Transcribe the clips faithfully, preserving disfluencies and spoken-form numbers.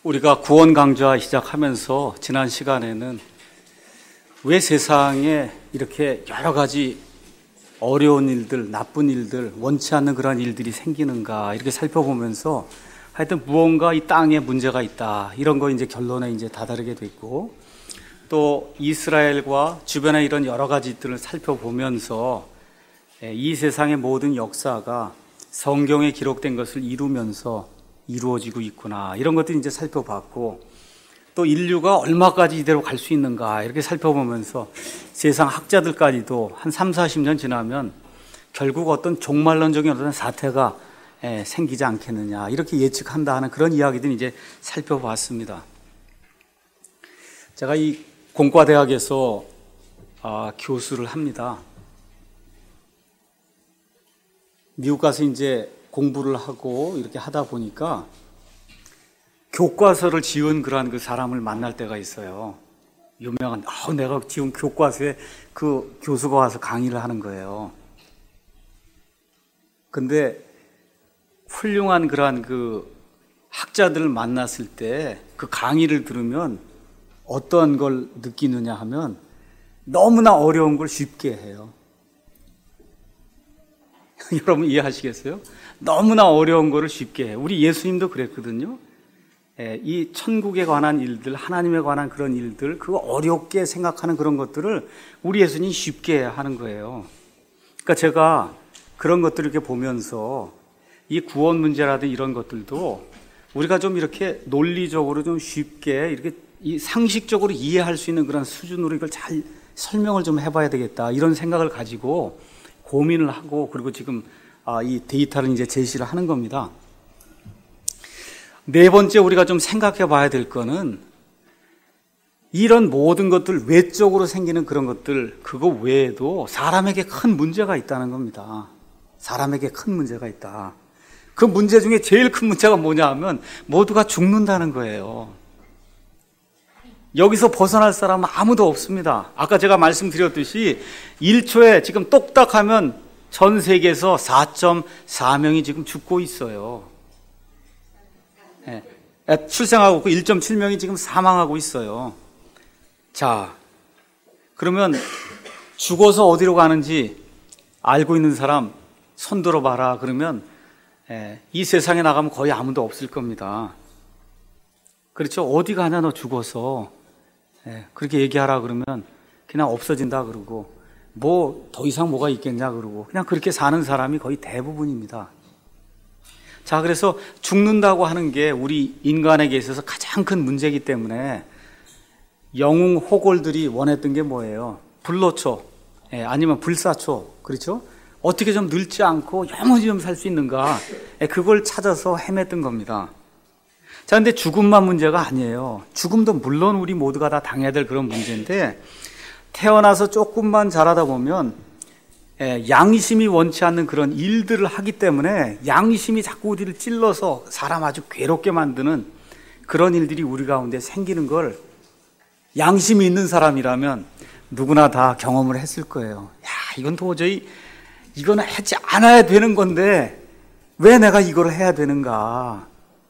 우리가 구원 강좌 시작하면서 지난 시간에는 왜 세상에 이렇게 여러 가지 어려운 일들, 나쁜 일들, 원치 않는 그런 일들이 생기는가 이렇게 살펴보면서 하여튼 무언가 이 땅에 문제가 있다 이런 거 이제 결론에 이제 다다르게 됐고, 또 이스라엘과 주변의 이런 여러 가지들을 살펴보면서 이 세상의 모든 역사가 성경에 기록된 것을 이루면서 이루어지고 있구나 이런 것들 이제 살펴봤고, 또 인류가 얼마까지 이대로 갈 수 있는가 이렇게 살펴보면서 세상 학자들까지도 한 삼사십 년 지나면 결국 어떤 종말론적인 어떤 사태가 생기지 않겠느냐 이렇게 예측한다 하는 그런 이야기들 이제 살펴봤습니다. 제가 이 공과대학에서 아, 교수를 합니다. 미국 가서 이제 공부를 하고 이렇게 하다 보니까 교과서를 지은 그러한 그 사람을 만날 때가 있어요. 유명한, 어, 내가 지은 교과서에 그 교수가 와서 강의를 하는 거예요. 근데 훌륭한 그러한 그 학자들을 만났을 때 그 강의를 들으면 어떤 걸 느끼느냐 하면 너무나 어려운 걸 쉽게 해요. 여러분 이해하시겠어요? 너무나 어려운 거를 쉽게 해요. 우리 예수님도 그랬거든요. 예, 이 천국에 관한 일들, 하나님에 관한 그런 일들, 그거 어렵게 생각하는 그런 것들을 우리 예수님이 쉽게 하는 거예요. 그러니까 제가 그런 것들을 이렇게 보면서 이 구원 문제라든 이런 것들도 우리가 좀 이렇게 논리적으로 좀 쉽게 이렇게 이 상식적으로 이해할 수 있는 그런 수준으로 이걸 잘 설명을 좀 해봐야 되겠다 이런 생각을 가지고 고민을 하고, 그리고 지금 아, 이 데이터를 이제 제시를 하는 겁니다. 네 번째 우리가 좀 생각해 봐야 될 거는 이런 모든 것들 외적으로 생기는 그런 것들 그거 외에도 사람에게 큰 문제가 있다는 겁니다. 사람에게 큰 문제가 있다. 그 문제 중에 제일 큰 문제가 뭐냐 하면 모두가 죽는다는 거예요. 여기서 벗어날 사람은 아무도 없습니다. 아까 제가 말씀드렸듯이 일 초에 지금 똑딱하면 전 세계에서 사 점 사 명이 지금 죽고 있어요. 네. 출생하고 있고 일 점 칠 명이 지금 사망하고 있어요. 자, 그러면 죽어서 어디로 가는지 알고 있는 사람 손 들어봐라 그러면 예, 이 세상에 나가면 거의 아무도 없을 겁니다. 그렇죠? 어디 가냐 너 죽어서. 예, 그렇게 얘기하라 그러면 그냥 없어진다 그러고, 뭐 더 이상 뭐가 있겠냐 그러고 그냥 그렇게 사는 사람이 거의 대부분입니다. 자, 그래서 죽는다고 하는 게 우리 인간에게 있어서 가장 큰 문제이기 때문에 영웅 호골들이 원했던 게 뭐예요? 불로초, 예, 아니면 불사초, 그렇죠? 어떻게 좀 늙지 않고 영원히 좀 살 수 있는가, 예, 그걸 찾아서 헤맸던 겁니다. 자, 근데 죽음만 문제가 아니에요. 죽음도 물론 우리 모두가 다 당해야 될 그런 문제인데, 태어나서 조금만 자라다 보면 예, 양심이 원치 않는 그런 일들을 하기 때문에 양심이 자꾸 우리를 찔러서 사람 아주 괴롭게 만드는 그런 일들이 우리 가운데 생기는 걸 양심이 있는 사람이라면 누구나 다 경험을 했을 거예요. 야, 이건 도저히 이건 하지 않아야 되는 건데 왜 내가 이걸 해야 되는가?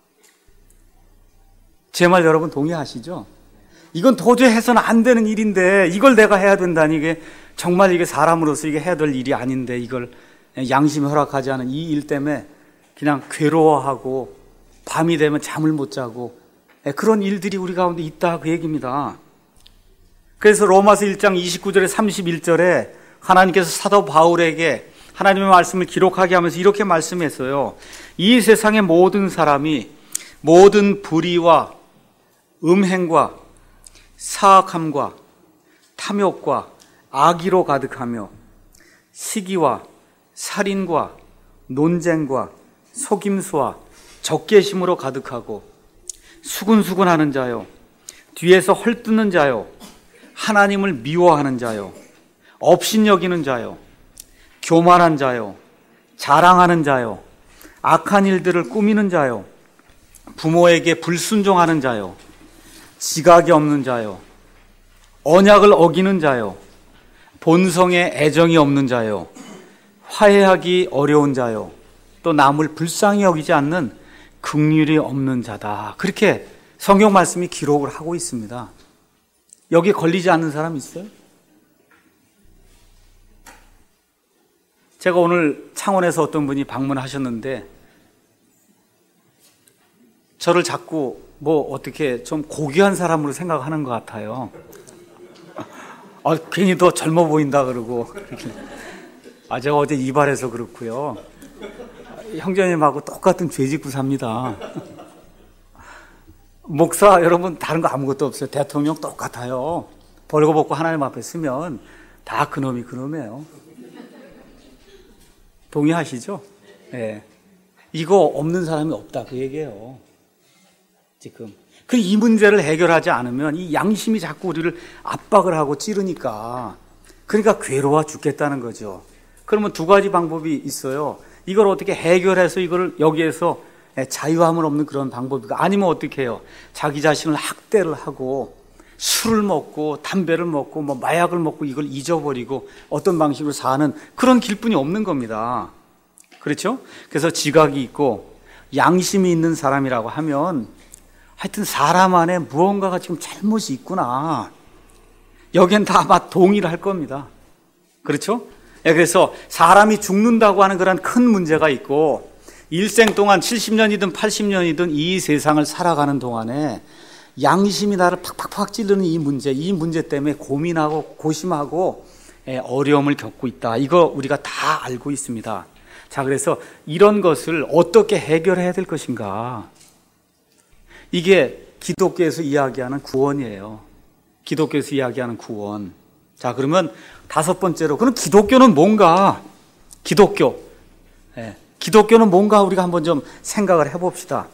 제 말 여러분 동의하시죠? 이건 도저히 해서는 안 되는 일인데 이걸 내가 해야 된다니, 이게 정말 이게 사람으로서 이게 해야 될 일이 아닌데 이걸 양심이 허락하지 않은 이 일 때문에 그냥 괴로워하고 밤이 되면 잠을 못 자고 그런 일들이 우리 가운데 있다 그 얘기입니다. 그래서 로마서 일 장 이십구 절에 삼십일 절에 하나님께서 사도 바울에게 하나님의 말씀을 기록하게 하면서 이렇게 말씀했어요. 이 세상의 모든 사람이 모든 불의와 음행과 사악함과 탐욕과 악의로 가득하며 시기와 살인과 논쟁과 속임수와 적개심으로 가득하고 수군수군하는 자요, 뒤에서 헐뜯는 자요, 하나님을 미워하는 자요, 업신여기는 자요, 교만한 자요, 자랑하는 자요, 악한 일들을 꾸미는 자요, 부모에게 불순종하는 자요, 지각이 없는 자요, 언약을 어기는 자요, 본성에 애정이 없는 자요, 화해하기 어려운 자요, 또 남을 불쌍히 여기지 않는 긍휼이 없는 자다. 그렇게 성경 말씀이 기록을 하고 있습니다. 여기에 걸리지 않는 사람 있어요? 제가 오늘 창원에서 어떤 분이 방문하셨는데 저를 자꾸 뭐 어떻게 좀 고귀한 사람으로 생각하는 것 같아요. 아, 괜히 더 젊어 보인다 그러고. 아, 제가 어제 이발해서 그렇고요. 형제님하고 똑같은 죄 짓고 삽니다. 목사 여러분 다른 거 아무것도 없어요. 대통령 똑같아요. 벌거벗고 하나님 앞에 쓰면 다 그놈이 그놈이에요. 동의하시죠? 예. 네. 이거 없는 사람이 없다 그 얘기예요. 지금. 그 이 문제를 해결하지 않으면 이 양심이 자꾸 우리를 압박을 하고 찌르니까 그러니까 괴로워 죽겠다는 거죠. 그러면 두 가지 방법이 있어요. 이걸 어떻게 해결해서 이걸 여기에서 자유함을 없는 그런 방법이고 아니면 어떻게 해요? 자기 자신을 학대를 하고 술을 먹고 담배를 먹고 뭐 마약을 먹고 이걸 잊어버리고 어떤 방식으로 사는 그런 길뿐이 없는 겁니다. 그렇죠? 그래서 지각이 있고 양심이 있는 사람이라고 하면 하여튼 사람 안에 무언가가 지금 잘못이 있구나. 여기엔 다 아마 동의를 할 겁니다. 그렇죠? 그래서 사람이 죽는다고 하는 그런 큰 문제가 있고 일생 동안 칠십 년이든 팔십 년이든 이 세상을 살아가는 동안에 양심이 나를 팍팍팍 찌르는 이 문제, 이 문제 때문에 고민하고 고심하고 어려움을 겪고 있다. 이거 우리가 다 알고 있습니다. 자, 그래서 이런 것을 어떻게 해결해야 될 것인가? 이게 기독교에서 이야기하는 구원이에요. 기독교에서 이야기하는 구원. 자, 그러면 다섯 번째로, 그럼 기독교는 뭔가? 기독교. 예, 기독교는 뭔가 우리가 한번 좀 생각을 해봅시다.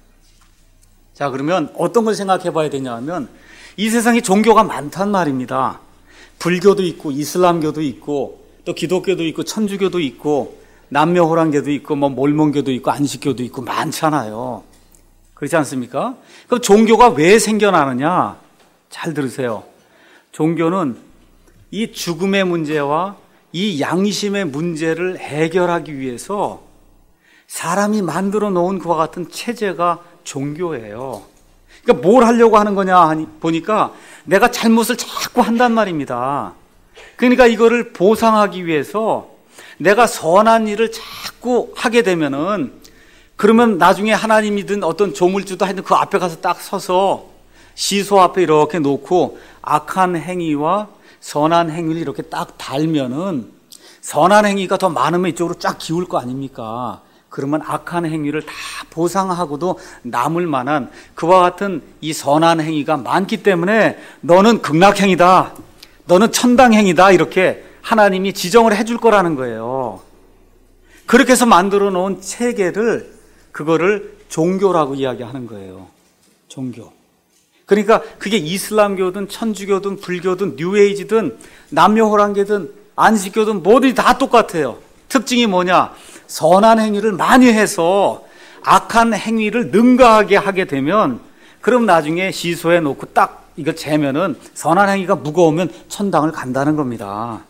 자, 그러면 어떤 걸 생각해 봐야 되냐 하면 이 세상에 종교가 많단 말입니다. 불교도 있고 이슬람교도 있고 또 기독교도 있고 천주교도 있고 남녀호랑교도 있고 뭐 몰몬교도 있고 안식교도 있고 많잖아요. 그렇지 않습니까? 그럼 종교가 왜 생겨나느냐? 잘 들으세요. 종교는 이 죽음의 문제와 이 양심의 문제를 해결하기 위해서 사람이 만들어 놓은 그와 같은 체제가 종교예요. 그러니까 뭘 하려고 하는 거냐 하니 보니까 내가 잘못을 자꾸 한단 말입니다. 그러니까 이거를 보상하기 위해서 내가 선한 일을 자꾸 하게 되면은 그러면 나중에 하나님이든 어떤 조물주도 하여튼 그 앞에 가서 딱 서서 시소 앞에 이렇게 놓고 악한 행위와 선한 행위를 이렇게 딱 달면은 선한 행위가 더 많으면 이쪽으로 쫙 기울 거 아닙니까? 그러면 악한 행위를 다 보상하고도 남을 만한 그와 같은 이 선한 행위가 많기 때문에 너는 극락행위다, 너는 천당행위다 이렇게 하나님이 지정을 해줄 거라는 거예요. 그렇게 해서 만들어 놓은 체계를 그거를 종교라고 이야기하는 거예요. 종교. 그러니까 그게 이슬람교든 천주교든 불교든 뉴에이지든 남녀호랑교든 안식교든 뭐든지 다 똑같아요. 특징이 뭐냐? 선한 행위를 많이 해서 악한 행위를 능가하게 하게 되면 그럼 나중에 시소해 놓고 딱 이거 재면은 선한 행위가 무거우면 천당을 간다는 겁니다.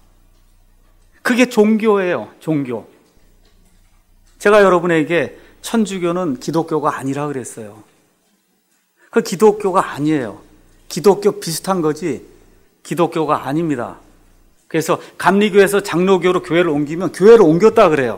그게 종교예요. 종교. 제가 여러분에게 천주교는 기독교가 아니라 그랬어요. 그 기독교가 아니에요. 기독교 비슷한 거지 기독교가 아닙니다. 그래서 감리교에서 장로교로 교회를 옮기면 교회를 옮겼다 그래요.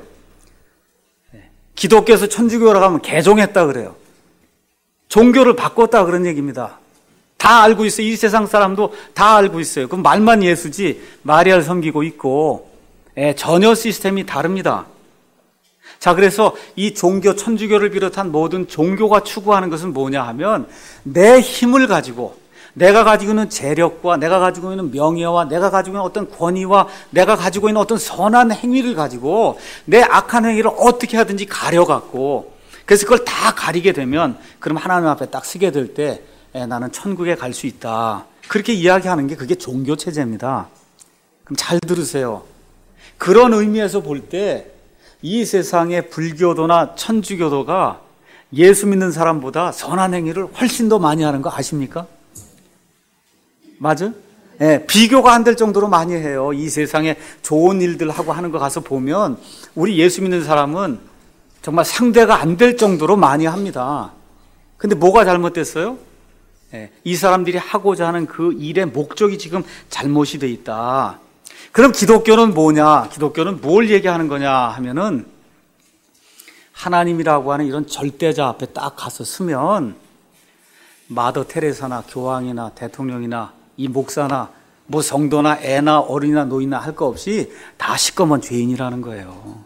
기독교에서 천주교로 가면 개종했다 그래요. 종교를 바꿨다 그런 얘기입니다. 다 알고 있어요. 이 세상 사람도 다 알고 있어요. 그럼 말만 예수지 마리아를 섬기고 있고 예, 전혀 시스템이 다릅니다. 자, 그래서 이 종교, 천주교를 비롯한 모든 종교가 추구하는 것은 뭐냐 하면 내 힘을 가지고 내가 가지고 있는 재력과 내가 가지고 있는 명예와 내가 가지고 있는 어떤 권위와 내가 가지고 있는 어떤 선한 행위를 가지고 내 악한 행위를 어떻게 하든지 가려갖고 그래서 그걸 다 가리게 되면 그럼 하나님 앞에 딱 서게 될 때 나는 천국에 갈 수 있다. 그렇게 이야기하는 게 그게 종교 체제입니다. 그럼 잘 들으세요. 그런 의미에서 볼 때 이 세상의 불교도나 천주교도가 예수 믿는 사람보다 선한 행위를 훨씬 더 많이 하는 거 아십니까? 맞아? 예, 비교가 안 될 정도로 많이 해요. 이 세상에 좋은 일들 하고 하는 거 가서 보면 우리 예수 믿는 사람은 정말 상대가 안 될 정도로 많이 합니다. 근데 뭐가 잘못됐어요? 예, 이 사람들이 하고자 하는 그 일의 목적이 지금 잘못이 돼 있다. 그럼 기독교는 뭐냐? 기독교는 뭘 얘기하는 거냐 하면은 하나님이라고 하는 이런 절대자 앞에 딱 가서 서면 마더 테레사나 교황이나 대통령이나 이 목사나 뭐 성도나 애나 어린이나 노인이나 할 거 없이 다 시꺼먼 죄인이라는 거예요.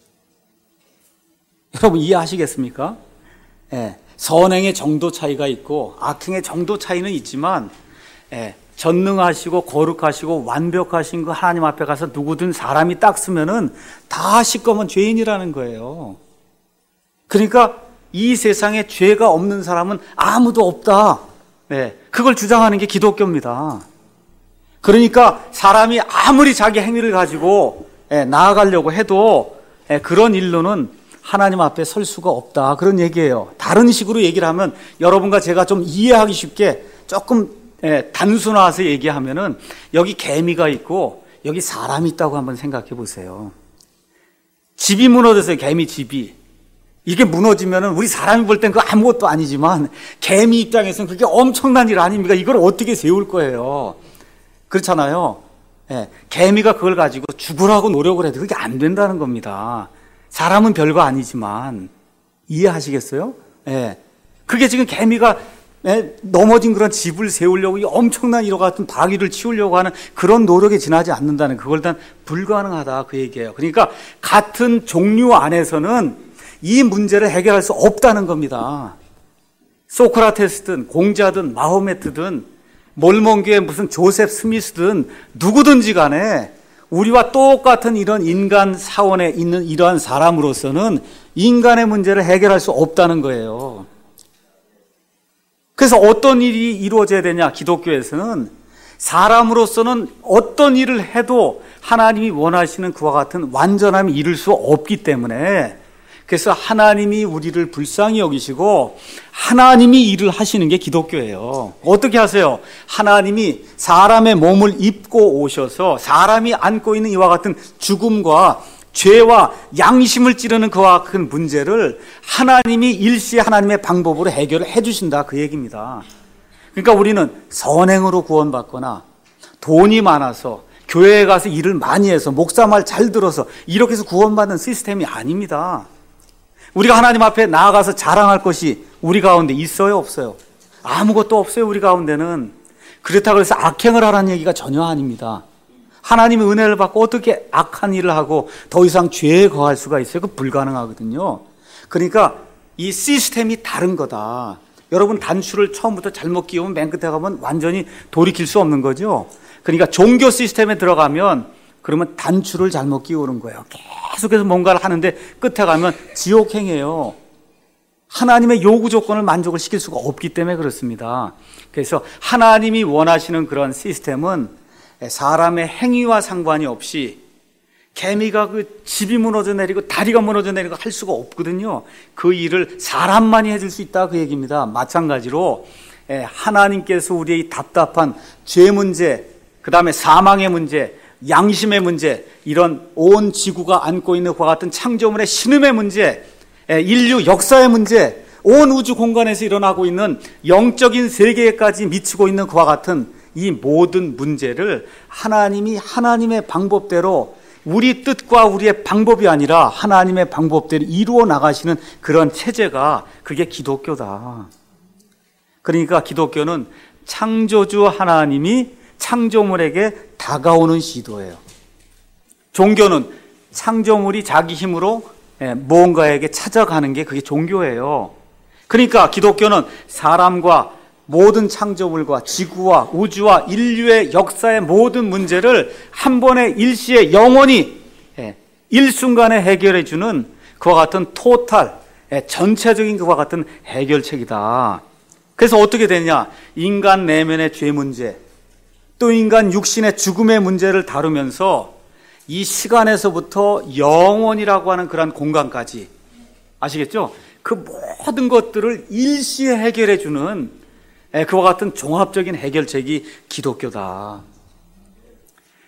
여러분 이해하시겠습니까? 예, 선행의 정도 차이가 있고 악행의 정도 차이는 있지만 예, 전능하시고 거룩하시고 완벽하신 그 하나님 앞에 가서 누구든 사람이 딱 쓰면은 다 시꺼먼 죄인이라는 거예요. 그러니까 이 세상에 죄가 없는 사람은 아무도 없다. 네, 그걸 주장하는 게 기독교입니다. 그러니까 사람이 아무리 자기 행위를 가지고 예, 나아가려고 해도 예, 그런 일로는 하나님 앞에 설 수가 없다. 그런 얘기예요. 다른 식으로 얘기를 하면 여러분과 제가 좀 이해하기 쉽게 조금 예, 단순화해서 얘기하면은 여기 개미가 있고 여기 사람이 있다고 한번 생각해 보세요. 집이 무너졌어요. 개미 집이. 이게 무너지면은 우리 사람이 볼 땐 그거 아무것도 아니지만 개미 입장에서는 그게 엄청난 일 아닙니까? 이걸 어떻게 세울 거예요? 그렇잖아요. 예, 개미가 그걸 가지고 죽으라고 노력을 해도 그게 안 된다는 겁니다. 사람은 별거 아니지만 이해하시겠어요? 예, 그게 지금 개미가 예, 넘어진 그런 집을 세우려고 이 엄청난 이와 같은 바위를 치우려고 하는 그런 노력에 지나지 않는다는 그걸 단 불가능하다 그 얘기예요. 그러니까 같은 종류 안에서는 이 문제를 해결할 수 없다는 겁니다. 소크라테스든 공자든 마호메트든 몰몬교의 무슨 조셉 스미스든 누구든지 간에 우리와 똑같은 이런 인간 사원에 있는 이러한 사람으로서는 인간의 문제를 해결할 수 없다는 거예요. 그래서 어떤 일이 이루어져야 되냐? 기독교에서는 사람으로서는 어떤 일을 해도 하나님이 원하시는 그와 같은 완전함이 이룰 수 없기 때문에 그래서 하나님이 우리를 불쌍히 여기시고 하나님이 일을 하시는 게 기독교예요. 어떻게 하세요? 하나님이 사람의 몸을 입고 오셔서 사람이 안고 있는 이와 같은 죽음과 죄와 양심을 찌르는 그와 같은 문제를 하나님이 일시에 하나님의 방법으로 해결을 해주신다 그 얘기입니다. 그러니까 우리는 선행으로 구원받거나 돈이 많아서 교회에 가서 일을 많이 해서 목사 말 잘 들어서 이렇게 해서 구원받는 시스템이 아닙니다. 우리가 하나님 앞에 나아가서 자랑할 것이 우리 가운데 있어요, 없어요? 아무것도 없어요, 우리 가운데는. 그렇다고 해서 악행을 하라는 얘기가 전혀 아닙니다. 하나님의 은혜를 받고 어떻게 악한 일을 하고 더 이상 죄에 거할 수가 있어요? 그 불가능하거든요. 그러니까 이 시스템이 다른 거다. 여러분 단추를 처음부터 잘못 끼우면 맨 끝에 가면 완전히 돌이킬 수 없는 거죠. 그러니까 종교 시스템에 들어가면 그러면 단추를 잘못 끼우는 거예요. 계속해서 뭔가를 하는데 끝에 가면 지옥행이에요. 하나님의 요구 조건을 만족을 시킬 수가 없기 때문에 그렇습니다. 그래서 하나님이 원하시는 그런 시스템은 사람의 행위와 상관이 없이 개미가 그 집이 무너져 내리고 다리가 무너져 내리고 할 수가 없거든요. 그 일을 사람만이 해줄 수 있다 그 얘기입니다. 마찬가지로 하나님께서 우리의 답답한 죄 문제, 그 다음에 사망의 문제, 양심의 문제, 이런 온 지구가 안고 있는 그와 같은 창조물의 신음의 문제, 인류 역사의 문제, 온 우주 공간에서 일어나고 있는 영적인 세계까지 미치고 있는 그와 같은 이 모든 문제를 하나님이 하나님의 방법대로 우리 뜻과 우리의 방법이 아니라 하나님의 방법대로 이루어 나가시는 그런 체제가 그게 기독교다. 그러니까 기독교는 창조주 하나님이 창조물에게 다가오는 시도예요. 종교는 창조물이 자기 힘으로 무언가에게 찾아가는 게 그게 종교예요. 그러니까 기독교는 사람과 모든 창조물과 지구와 우주와 인류의 역사의 모든 문제를 한 번에 일시에 영원히 일순간에 해결해 주는 그와 같은 토탈, 전체적인 그와 같은 해결책이다. 그래서 어떻게 되냐? 인간 내면의 죄 문제, 또 인간 육신의 죽음의 문제를 다루면서 이 시간에서부터 영원이라고 하는 그런 공간까지, 아시겠죠? 그 모든 것들을 일시에 해결해 주는 그와 같은 종합적인 해결책이 기독교다.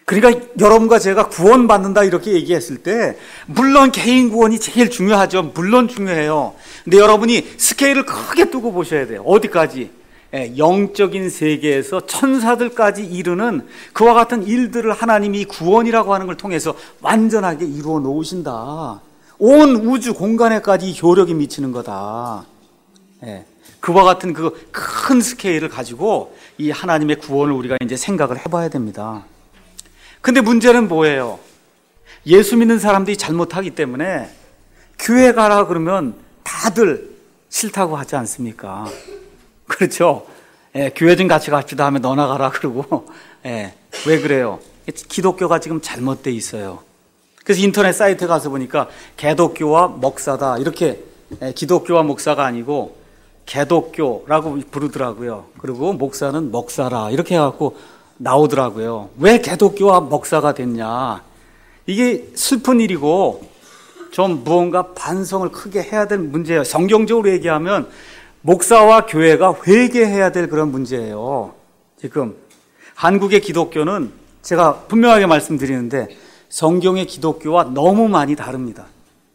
그러니까 여러분과 제가 구원받는다 이렇게 얘기했을 때 물론 개인 구원이 제일 중요하죠. 물론 중요해요. 근데 여러분이 스케일을 크게 두고 보셔야 돼요. 어디까지? 영적인 세계에서 천사들까지 이르는 그와 같은 일들을 하나님이 구원이라고 하는 걸 통해서 완전하게 이루어 놓으신다. 온 우주 공간에까지 효력이 미치는 거다. 그와 같은 그 큰 스케일을 가지고 이 하나님의 구원을 우리가 이제 생각을 해봐야 됩니다. 근데 문제는 뭐예요? 예수 믿는 사람들이 잘못하기 때문에 교회 가라 그러면 다들 싫다고 하지 않습니까? 그렇죠? 예, 교회 좀 같이 갑시다 하면 너나 가라 그러고. 예, 왜 그래요? 기독교가 지금 잘못돼 있어요. 그래서 인터넷 사이트에 가서 보니까 개독교와 목사다 이렇게, 예, 기독교와 목사가 아니고 개독교라고 부르더라고요. 그리고 목사는 목사라 이렇게 해갖고 나오더라고요. 왜 개독교와 목사가 됐냐? 이게 슬픈 일이고 좀 무언가 반성을 크게 해야 될 문제예요. 성경적으로 얘기하면 목사와 교회가 회개해야 될 그런 문제예요. 지금 한국의 기독교는 제가 분명하게 말씀드리는데 성경의 기독교와 너무 많이 다릅니다.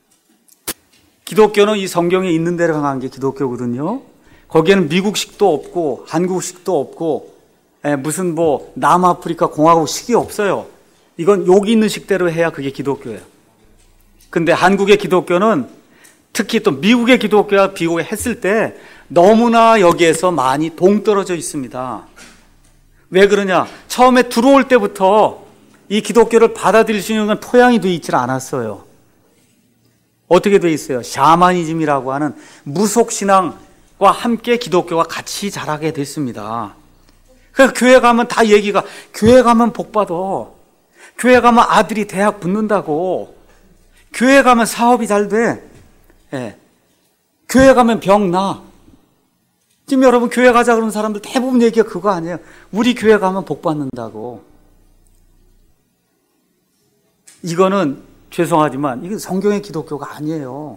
기독교는 이 성경에 있는 대로 강한 게 기독교거든요. 거기에는 미국식도 없고 한국식도 없고 무슨 뭐 남아프리카 공화국식이 없어요. 이건 여기 있는 식대로 해야 그게 기독교예요. 근데 한국의 기독교는 특히 또 미국의 기독교와 비교했을 때 너무나 여기에서 많이 동떨어져 있습니다. 왜 그러냐? 처음에 들어올 때부터 이 기독교를 받아들일 수 있는 토양이 되어 있질 않았어요. 어떻게 되어 있어요? 샤머니즘이라고 하는 무속신앙과 함께 기독교가 같이 자라게 됐습니다. 그러니까 교회 가면 다 얘기가 교회 가면 복 받아. 교회 가면 아들이 대학 붙는다고. 교회 가면 사업이 잘 돼. 예. 교회 가면 병 나. 지금 여러분 교회 가자 그러는 사람들 대부분 얘기가 그거 아니에요. 우리 교회 가면 복 받는다고. 이거는 죄송하지만 이게 성경의 기독교가 아니에요.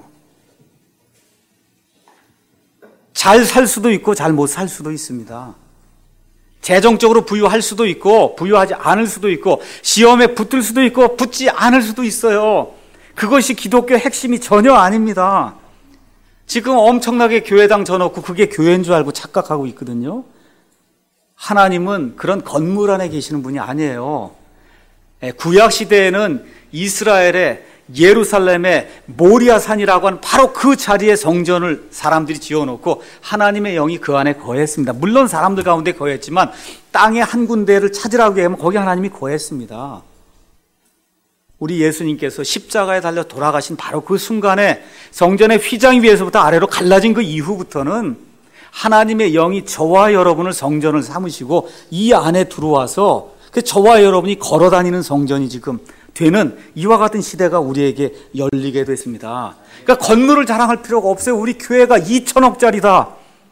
잘 살 수도 있고 잘 못 살 수도 있습니다. 재정적으로 부유할 수도 있고 부유하지 않을 수도 있고 시험에 붙을 수도 있고 붙지 않을 수도 있어요. 그것이 기독교의 핵심이 전혀 아닙니다. 지금 엄청나게 교회당 져놓고 그게 교회인 줄 알고 착각하고 있거든요. 하나님은 그런 건물 안에 계시는 분이 아니에요. 구약 시대에는 이스라엘의 예루살렘의 모리아 산이라고 하는 바로 그 자리에 성전을 사람들이 지어놓고 하나님의 영이 그 안에 거했습니다. 물론 사람들 가운데 거했지만 땅의 한 군데를 찾으라고 하면 거기 하나님이 거했습니다. 우리 예수님께서 십자가에 달려 돌아가신 바로 그 순간에 성전의 휘장 위에서부터 아래로 갈라진 그 이후부터는 하나님의 영이 저와 여러분을 성전을 삼으시고 이 안에 들어와서 그 저와 여러분이 걸어다니는 성전이 지금 되는 이와 같은 시대가 우리에게 열리게 됐습니다. 그러니까 건물을 자랑할 필요가 없어요. 우리 교회가 이천억짜리다.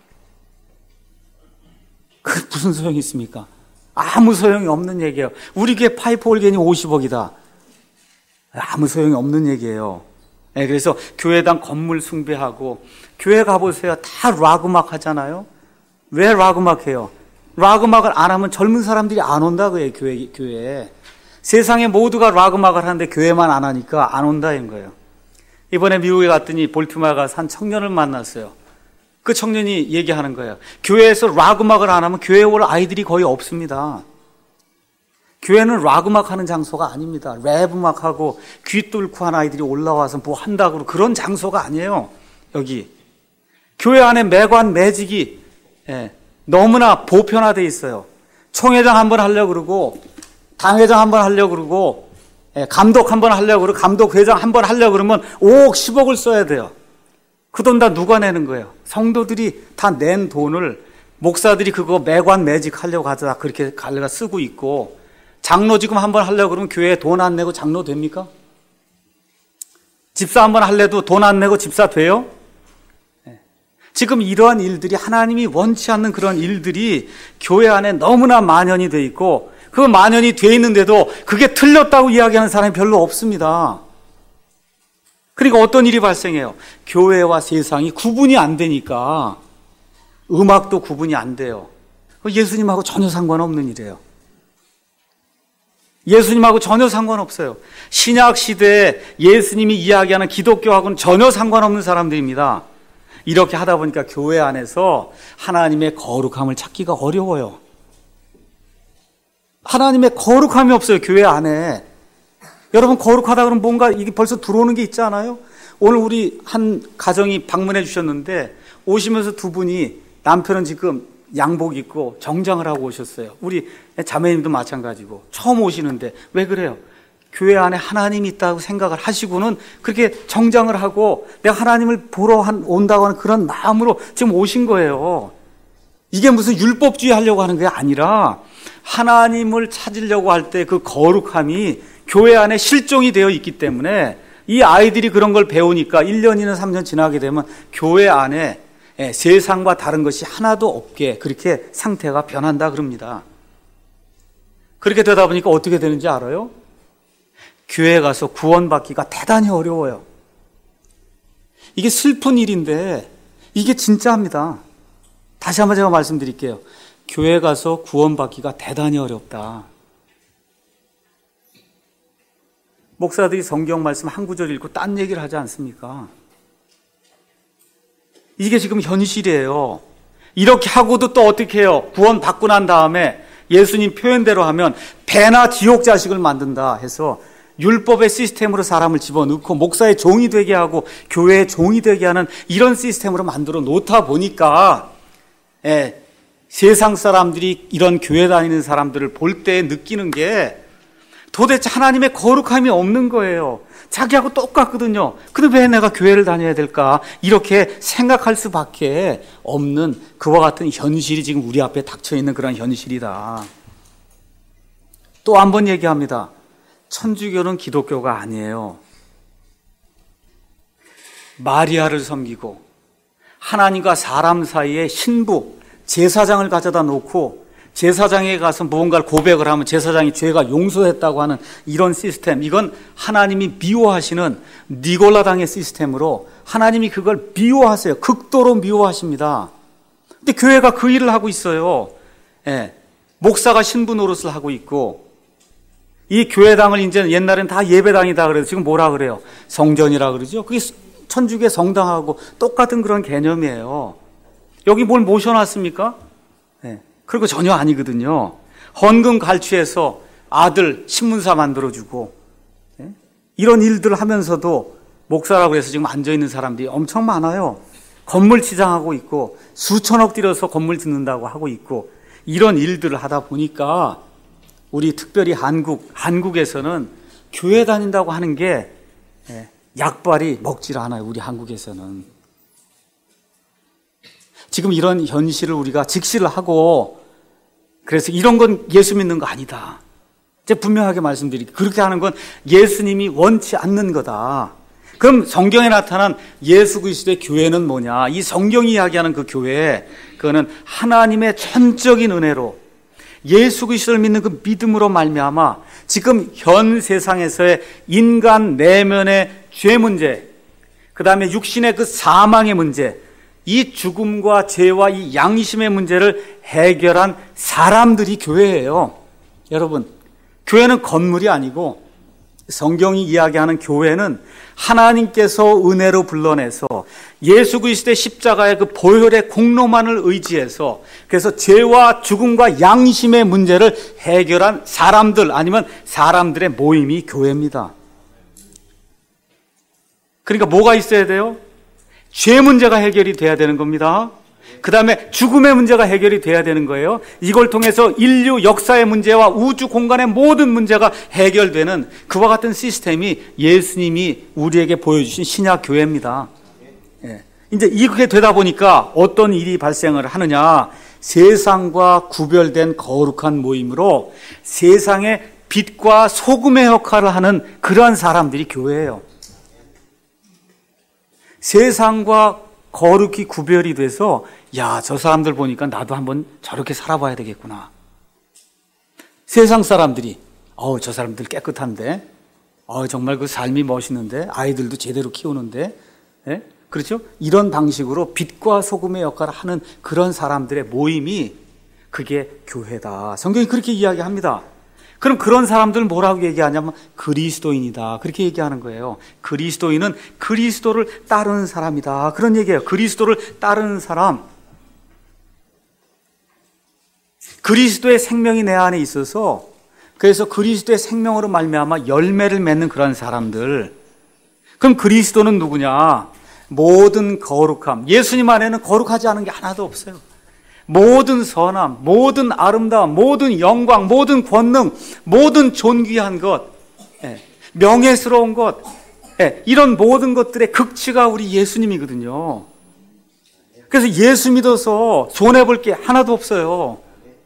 그 무슨 소용이 있습니까? 아무 소용이 없는 얘기예요. 우리 교회 파이프 올겐이 오십억이다. 아무 소용이 없는 얘기예요. 네, 그래서 교회당 건물 숭배하고 교회 가보세요. 다 락 음악 하잖아요. 왜 락 음악 해요? 락 음악을 안 하면 젊은 사람들이 안 온다고 해요. 교회, 교회에. 세상에 모두가 락 음악을 하는데 교회만 안 하니까 안 온다는 거예요. 이번에 미국에 갔더니 볼티모어에 가서 한 청년을 만났어요. 그 청년이 얘기하는 거예요. 교회에서 락 음악을 안 하면 교회에 올 아이들이 거의 없습니다. 교회는 락 음악 하는 장소가 아닙니다. 랩 음악하고 귀 뚫고 한 아이들이 올라와서 뭐 한다고 그런 장소가 아니에요. 여기 교회 안에 매관 매직이 예, 너무나 보편화되어 있어요. 총회장 한번 하려고 그러고 당회장 한번 하려고 그러고 예, 감독 한번 하려고 그러고 감독회장 한번 하려고 그러면 오억 십억을 써야 돼요. 그 돈 다 누가 내는 거예요? 성도들이 다 낸 돈을 목사들이 그거 매관 매직 하려고 하다 그렇게 갈래가 쓰고 있고 장로 지금 한번 하려고 그러면 교회에 돈 안 내고 장로 됩니까? 집사 한번 할래도 돈 안 내고 집사 돼요? 네. 지금 이러한 일들이 하나님이 원치 않는 그런 일들이 교회 안에 너무나 만연이 돼 있고 그 만연이 돼 있는데도 그게 틀렸다고 이야기하는 사람이 별로 없습니다. 그러니까 어떤 일이 발생해요? 교회와 세상이 구분이 안 되니까 음악도 구분이 안 돼요. 예수님하고 전혀 상관없는 일이에요. 예수님하고 전혀 상관없어요. 신약 시대에 예수님이 이야기하는 기독교하고는 전혀 상관없는 사람들입니다. 이렇게 하다 보니까 교회 안에서 하나님의 거룩함을 찾기가 어려워요. 하나님의 거룩함이 없어요, 교회 안에. 여러분, 거룩하다 그러면 뭔가 이게 벌써 들어오는 게 있지 않아요? 오늘 우리 한 가정이 방문해 주셨는데 오시면서 두 분이 남편은 지금 양복 입고 정장을 하고 오셨어요. 우리 자매님도 마찬가지고 처음 오시는데 왜 그래요? 교회 안에 하나님이 있다고 생각을 하시고는 그렇게 정장을 하고 내가 하나님을 보러 온다고 하는 그런 마음으로 지금 오신 거예요. 이게 무슨 율법주의 하려고 하는 게 아니라 하나님을 찾으려고 할 때 그 거룩함이 교회 안에 실종이 되어 있기 때문에 이 아이들이 그런 걸 배우니까 일 년이나 삼 년 지나게 되면 교회 안에 세상과 다른 것이 하나도 없게 그렇게 상태가 변한다 그럽니다. 그렇게 되다 보니까 어떻게 되는지 알아요? 교회에 가서 구원받기가 대단히 어려워요. 이게 슬픈 일인데 이게 진짜입니다. 다시 한번 제가 말씀드릴게요. 교회 가서 구원받기가 대단히 어렵다. 목사들이 성경 말씀 한 구절 읽고 딴 얘기를 하지 않습니까? 이게 지금 현실이에요. 이렇게 하고도 또 어떻게 해요? 구원 받고 난 다음에 예수님 표현대로 하면 배나 지옥 자식을 만든다 해서 율법의 시스템으로 사람을 집어넣고 목사의 종이 되게 하고 교회의 종이 되게 하는 이런 시스템으로 만들어 놓다 보니까 예, 세상 사람들이 이런 교회 다니는 사람들을 볼 때 느끼는 게 도대체 하나님의 거룩함이 없는 거예요. 자기하고 똑같거든요. 근데 왜 내가 교회를 다녀야 될까? 이렇게 생각할 수밖에 없는 그와 같은 현실이 지금 우리 앞에 닥쳐 있는 그런 현실이다. 또 한 번 얘기합니다. 천주교는 기독교가 아니에요. 마리아를 섬기고 하나님과 사람 사이에 신부, 제사장을 가져다 놓고 제사장에 가서 무언가를 고백을 하면 제사장이 죄가 용서했다고 하는 이런 시스템, 이건 하나님이 미워하시는 니골라당의 시스템으로 하나님이 그걸 미워하세요. 극도로 미워하십니다. 근데 교회가 그 일을 하고 있어요. 예. 목사가 신부 노릇을 하고 있고 이 교회당을 이제 옛날엔 다 예배당이다 그래서 지금 뭐라 그래요? 성전이라 그러죠. 그게 천주교 성당하고 똑같은 그런 개념이에요. 여기 뭘 모셔놨습니까? 예. 그리고 전혀 아니거든요. 헌금 갈취해서 아들 신문사 만들어주고 예? 이런 일들을 하면서도 목사라고 해서 지금 앉아있는 사람들이 엄청 많아요. 건물 치장하고 있고 수천억 들여서 건물 짓는다고 하고 있고 이런 일들을 하다 보니까 우리 특별히 한국, 한국에서는 교회 다닌다고 하는 게 예, 약발이 먹질 않아요. 우리 한국에서는. 지금 이런 현실을 우리가 직시를 하고 그래서 이런 건 예수 믿는 거 아니다. 제가 분명하게 말씀드릴게요. 그렇게 하는 건 예수님이 원치 않는 거다. 그럼 성경에 나타난 예수 그리스도의 교회는 뭐냐? 이 성경이 이야기하는 그 교회, 그거는 하나님의 전적인 은혜로 예수 그리스도를 믿는 그 믿음으로 말미암아 지금 현 세상에서의 인간 내면의 죄 문제, 그 다음에 육신의 그 사망의 문제, 이 죽음과 죄와 이 양심의 문제를 해결한 사람들이 교회예요. 여러분, 교회는 건물이 아니고 성경이 이야기하는 교회는 하나님께서 은혜로 불러내서 예수 그리스도의 십자가의 그 보혈의 공로만을 의지해서 그래서 죄와 죽음과 양심의 문제를 해결한 사람들 아니면 사람들의 모임이 교회입니다. 그러니까 뭐가 있어야 돼요? 죄 문제가 해결이 돼야 되는 겁니다. 그 다음에 죽음의 문제가 해결이 돼야 되는 거예요. 이걸 통해서 인류 역사의 문제와 우주 공간의 모든 문제가 해결되는 그와 같은 시스템이 예수님이 우리에게 보여주신 신약 교회입니다. 예. 이제 이렇게 되다 보니까 어떤 일이 발생을 하느냐? 세상과 구별된 거룩한 모임으로 세상의 빛과 소금의 역할을 하는 그러한 사람들이 교회예요. 세상과 거룩히 구별이 돼서 야, 저 사람들 보니까 나도 한번 저렇게 살아봐야 되겠구나. 세상 사람들이 어우, 저 사람들 깨끗한데, 어 정말 그 삶이 멋있는데, 아이들도 제대로 키우는데, 예? 그렇죠? 이런 방식으로 빛과 소금의 역할을 하는 그런 사람들의 모임이 그게 교회다. 성경이 그렇게 이야기합니다. 그럼 그런 사람들은 뭐라고 얘기하냐면 그리스도인이다. 그렇게 얘기하는 거예요. 그리스도인은 그리스도를 따르는 사람이다. 그런 얘기예요. 그리스도를 따르는 사람. 그리스도의 생명이 내 안에 있어서 그래서 그리스도의 생명으로 말미암아 열매를 맺는 그런 사람들. 그럼 그리스도는 누구냐? 모든 거룩함. 예수님 안에는 거룩하지 않은 게 하나도 없어요. 모든 선함, 모든 아름다움, 모든 영광, 모든 권능, 모든 존귀한 것, 명예스러운 것, 이런 모든 것들의 극치가 우리 예수님이거든요. 그래서 예수 믿어서 손해볼 게 하나도 없어요.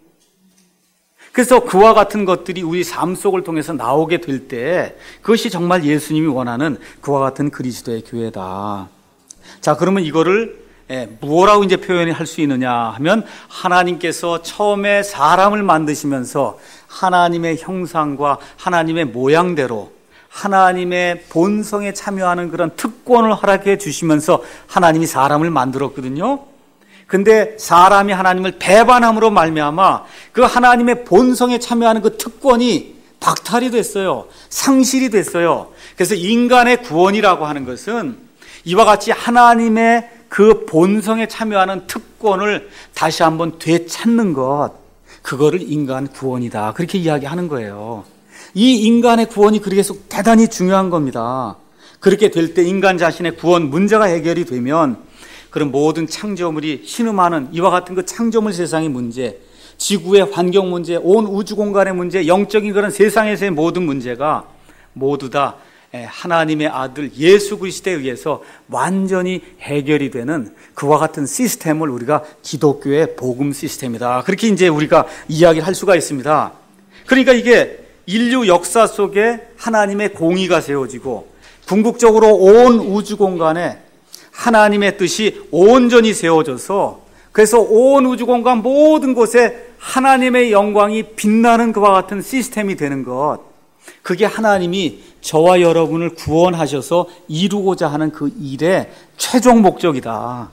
그래서 그와 같은 것들이 우리 삶 속을 통해서 나오게 될 때 그것이 정말 예수님이 원하는 그와 같은 그리스도의 교회다. 자, 그러면 이거를 예, 뭐라고 이제 표현할 수 있느냐 하면 하나님께서 처음에 사람을 만드시면서 하나님의 형상과 하나님의 모양대로 하나님의 본성에 참여하는 그런 특권을 허락해 주시면서 하나님이 사람을 만들었거든요. 근데 사람이 하나님을 배반함으로 말미암아 그 하나님의 본성에 참여하는 그 특권이 박탈이 됐어요. 상실이 됐어요. 그래서 인간의 구원이라고 하는 것은 이와 같이 하나님의 그 본성에 참여하는 특권을 다시 한번 되찾는 것, 그거를 인간 구원이다. 그렇게 이야기하는 거예요. 이 인간의 구원이 그래서 대단히 중요한 겁니다. 그렇게 될 때 인간 자신의 구원 문제가 해결이 되면 그런 모든 창조물이 신음하는 이와 같은 그 창조물 세상의 문제, 지구의 환경 문제, 온 우주 공간의 문제, 영적인 그런 세상에서의 모든 문제가 모두 다 하나님의 아들 예수 그리스도에 의해서 완전히 해결이 되는 그와 같은 시스템을 우리가 기독교의 복음 시스템이다. 그렇게 이제 우리가 이야기를 할 수가 있습니다. 그러니까 이게 인류 역사 속에 하나님의 공의가 세워지고 궁극적으로 온 우주 공간에 하나님의 뜻이 온전히 세워져서 그래서 온 우주 공간 모든 곳에 하나님의 영광이 빛나는 그와 같은 시스템이 되는 것, 그게 하나님이 저와 여러분을 구원하셔서 이루고자 하는 그 일의 최종 목적이다.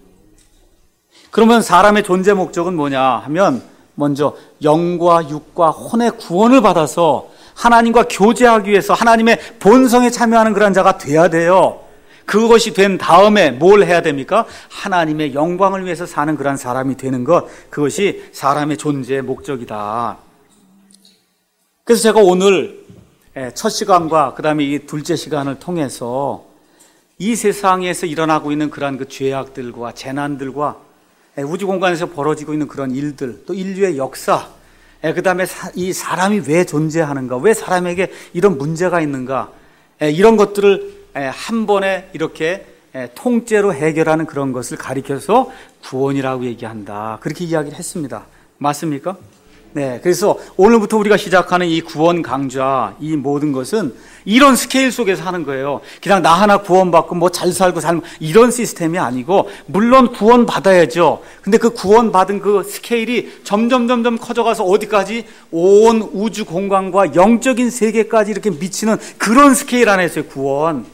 그러면 사람의 존재 목적은 뭐냐 하면 먼저 영과 육과 혼의 구원을 받아서 하나님과 교제하기 위해서 하나님의 본성에 참여하는 그런 자가 돼야 돼요. 그것이 된 다음에 뭘 해야 됩니까? 하나님의 영광을 위해서 사는 그런 사람이 되는 것, 그것이 사람의 존재의 목적이다. 그래서 제가 오늘 첫 시간과 그 다음에 이 둘째 시간을 통해서 이 세상에서 일어나고 있는 그러한 그 죄악들과 재난들과 우주 공간에서 벌어지고 있는 그런 일들, 또 인류의 역사, 그 다음에 이 사람이 왜 존재하는가, 왜 사람에게 이런 문제가 있는가, 이런 것들을 한 번에 이렇게 통째로 해결하는 그런 것을 가리켜서 구원이라고 얘기한다. 그렇게 이야기를 했습니다. 맞습니까? 네, 그래서 오늘부터 우리가 시작하는 이 구원 강좌, 이 모든 것은 이런 스케일 속에서 하는 거예요. 그냥 나 하나 구원받고 뭐 잘 살고 살면 이런 시스템이 아니고, 물론 구원받아야죠. 근데 그 구원받은 그 스케일이 점점 점점 커져가서 어디까지? 온 우주 공간과 영적인 세계까지 이렇게 미치는 그런 스케일 안에서의 구원.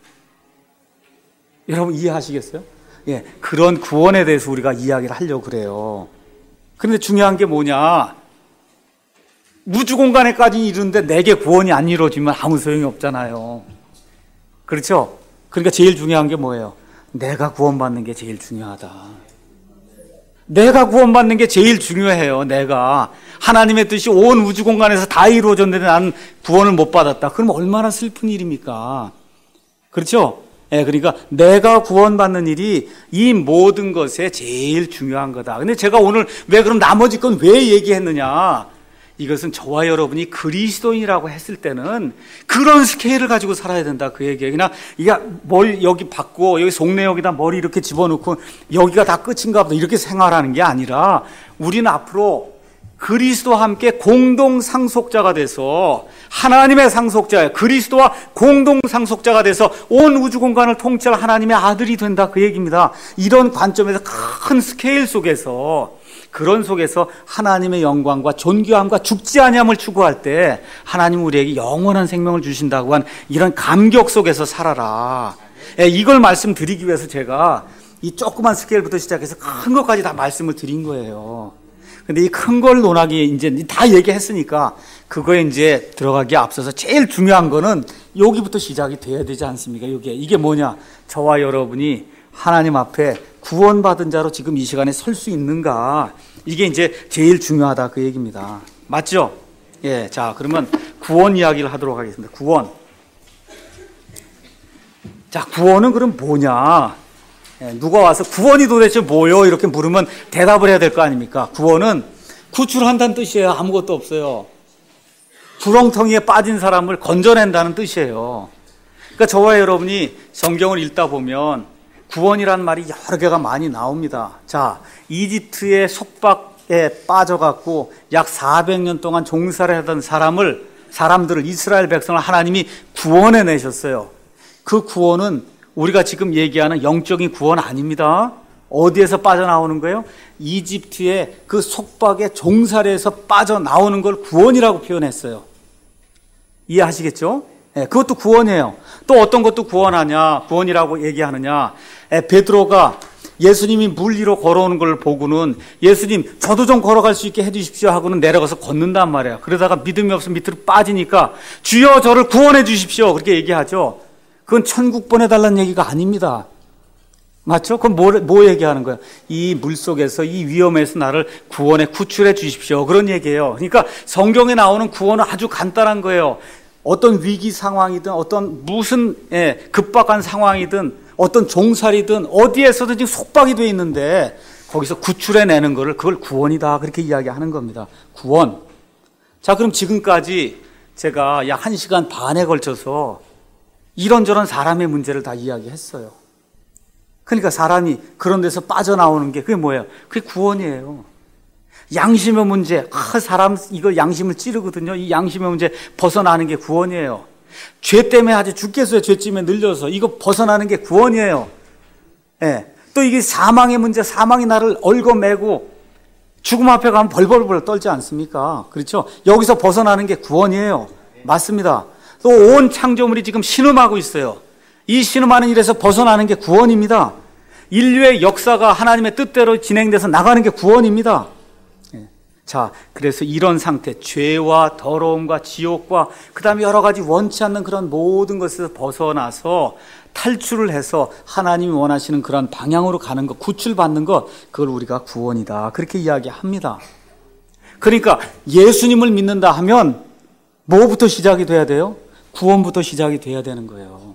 여러분 이해하시겠어요? 예, 그런 구원에 대해서 우리가 이야기를 하려고 그래요. 그런데 중요한 게 뭐냐? 우주 공간에까지 이르는데 내게 구원이 안 이루어지면 아무 소용이 없잖아요. 그렇죠? 그러니까 제일 중요한 게 뭐예요? 내가 구원받는 게 제일 중요하다. 내가 구원받는 게 제일 중요해요. 내가 하나님의 뜻이 온 우주 공간에서 다 이루어졌는데 나는 구원을 못 받았다. 그럼 얼마나 슬픈 일입니까? 그렇죠? 예, 그러니까 내가 구원받는 일이 이 모든 것에 제일 중요한 거다. 근데 제가 오늘 왜 그럼 나머지 건 왜 얘기했느냐? 이것은 저와 여러분이 그리스도인이라고 했을 때는 그런 스케일을 가지고 살아야 된다. 그 얘기예요. 그냥 이게 머리 여기 받고 여기 속내 여기다 머리 이렇게 집어넣고 여기가 다 끝인가 보다 이렇게 생활하는 게 아니라 우리는 앞으로 그리스도와 함께 공동 상속자가 돼서 하나님의 상속자예요. 그리스도와 공동 상속자가 돼서 온 우주 공간을 통치할 하나님의 아들이 된다. 그 얘기입니다. 이런 관점에서 큰 스케일 속에서, 그런 속에서 하나님의 영광과 존귀함과 죽지 아니함을 추구할 때 하나님 우리에게 영원한 생명을 주신다고 한 이런 감격 속에서 살아라. 이걸 말씀드리기 위해서 제가 이 조그만 스케일부터 시작해서 큰 것까지 다 말씀을 드린 거예요. 근데 이 큰 걸 논하기 이제 다 얘기했으니까 그거에 이제 들어가기에 앞서서 제일 중요한 거는 여기부터 시작이 돼야 되지 않습니까? 이게 이게 뭐냐? 저와 여러분이 하나님 앞에 구원받은 자로 지금 이 시간에 설 수 있는가? 이게 이제 제일 중요하다 그 얘기입니다. 맞죠? 예, 자 그러면 구원 이야기를 하도록 하겠습니다. 구원. 자, 구원은 그럼 뭐냐? 예, 누가 와서 구원이 도대체 뭐요? 이렇게 물으면 대답을 해야 될 거 아닙니까? 구원은 구출한다는 뜻이에요. 아무것도 없어요. 구렁텅이에 빠진 사람을 건져낸다는 뜻이에요. 그러니까 저와 여러분이 성경을 읽다 보면 구원이라는 말이 여러 개가 많이 나옵니다. 자, 이집트의 속박에 빠져갖고 약 사백 년 동안 종살이 하던 사람을, 사람들을, 이스라엘 백성을 하나님이 구원해 내셨어요. 그 구원은 우리가 지금 얘기하는 영적인 구원 아닙니다. 어디에서 빠져나오는 거예요? 이집트의 그 속박의 종살이에서 빠져나오는 걸 구원이라고 표현했어요. 이해하시겠죠? 예, 그것도 구원이에요. 또 어떤 것도 구원하냐, 구원이라고 얘기하느냐. 예, 베드로가 예수님이 물 위로 걸어오는 걸 보고는 예수님 저도 좀 걸어갈 수 있게 해주십시오 하고는 내려가서 걷는단 말이에요. 그러다가 믿음이 없어 밑으로 빠지니까 주여 저를 구원해 주십시오 그렇게 얘기하죠. 그건 천국 보내달라는 얘기가 아닙니다. 맞죠? 그럼 뭐, 뭐 얘기하는 거예요? 이 물속에서 이 위험에서 나를 구원해 구출해 주십시오 그런 얘기예요. 그러니까 성경에 나오는 구원은 아주 간단한 거예요. 어떤 위기 상황이든 어떤 무슨 예, 급박한 상황이든 어떤 종살이든 어디에서든지 속박이 돼 있는데 거기서 구출해내는 거를 그걸 구원이다 그렇게 이야기하는 겁니다. 구원. 자, 그럼 지금까지 제가 약 한 시간 반에 걸쳐서 이런저런 사람의 문제를 다 이야기했어요. 그러니까 사람이 그런 데서 빠져나오는 게 그게 뭐예요? 그게 구원이에요. 양심의 문제, 아, 사람 이거 양심을 찌르거든요. 이 양심의 문제 벗어나는 게 구원이에요. 죄 때문에 아주 죽겠어요. 죄짐에 늘려서 이거 벗어나는 게 구원이에요. 예. 또 이게 사망의 문제, 사망이 나를 얽어매고 죽음 앞에 가면 벌벌벌 떨지 않습니까? 그렇죠? 여기서 벗어나는 게 구원이에요. 맞습니다. 또 온 창조물이 지금 신음하고 있어요. 이 신음하는 일에서 벗어나는 게 구원입니다. 인류의 역사가 하나님의 뜻대로 진행돼서 나가는 게 구원입니다. 자, 그래서 이런 상태, 죄와 더러움과 지옥과 그 다음에 여러 가지 원치 않는 그런 모든 것에서 벗어나서 탈출을 해서 하나님이 원하시는 그런 방향으로 가는 것, 구출받는 것, 그걸 우리가 구원이다 그렇게 이야기합니다. 그러니까 예수님을 믿는다 하면 뭐부터 시작이 돼야 돼요? 구원부터 시작이 돼야 되는 거예요.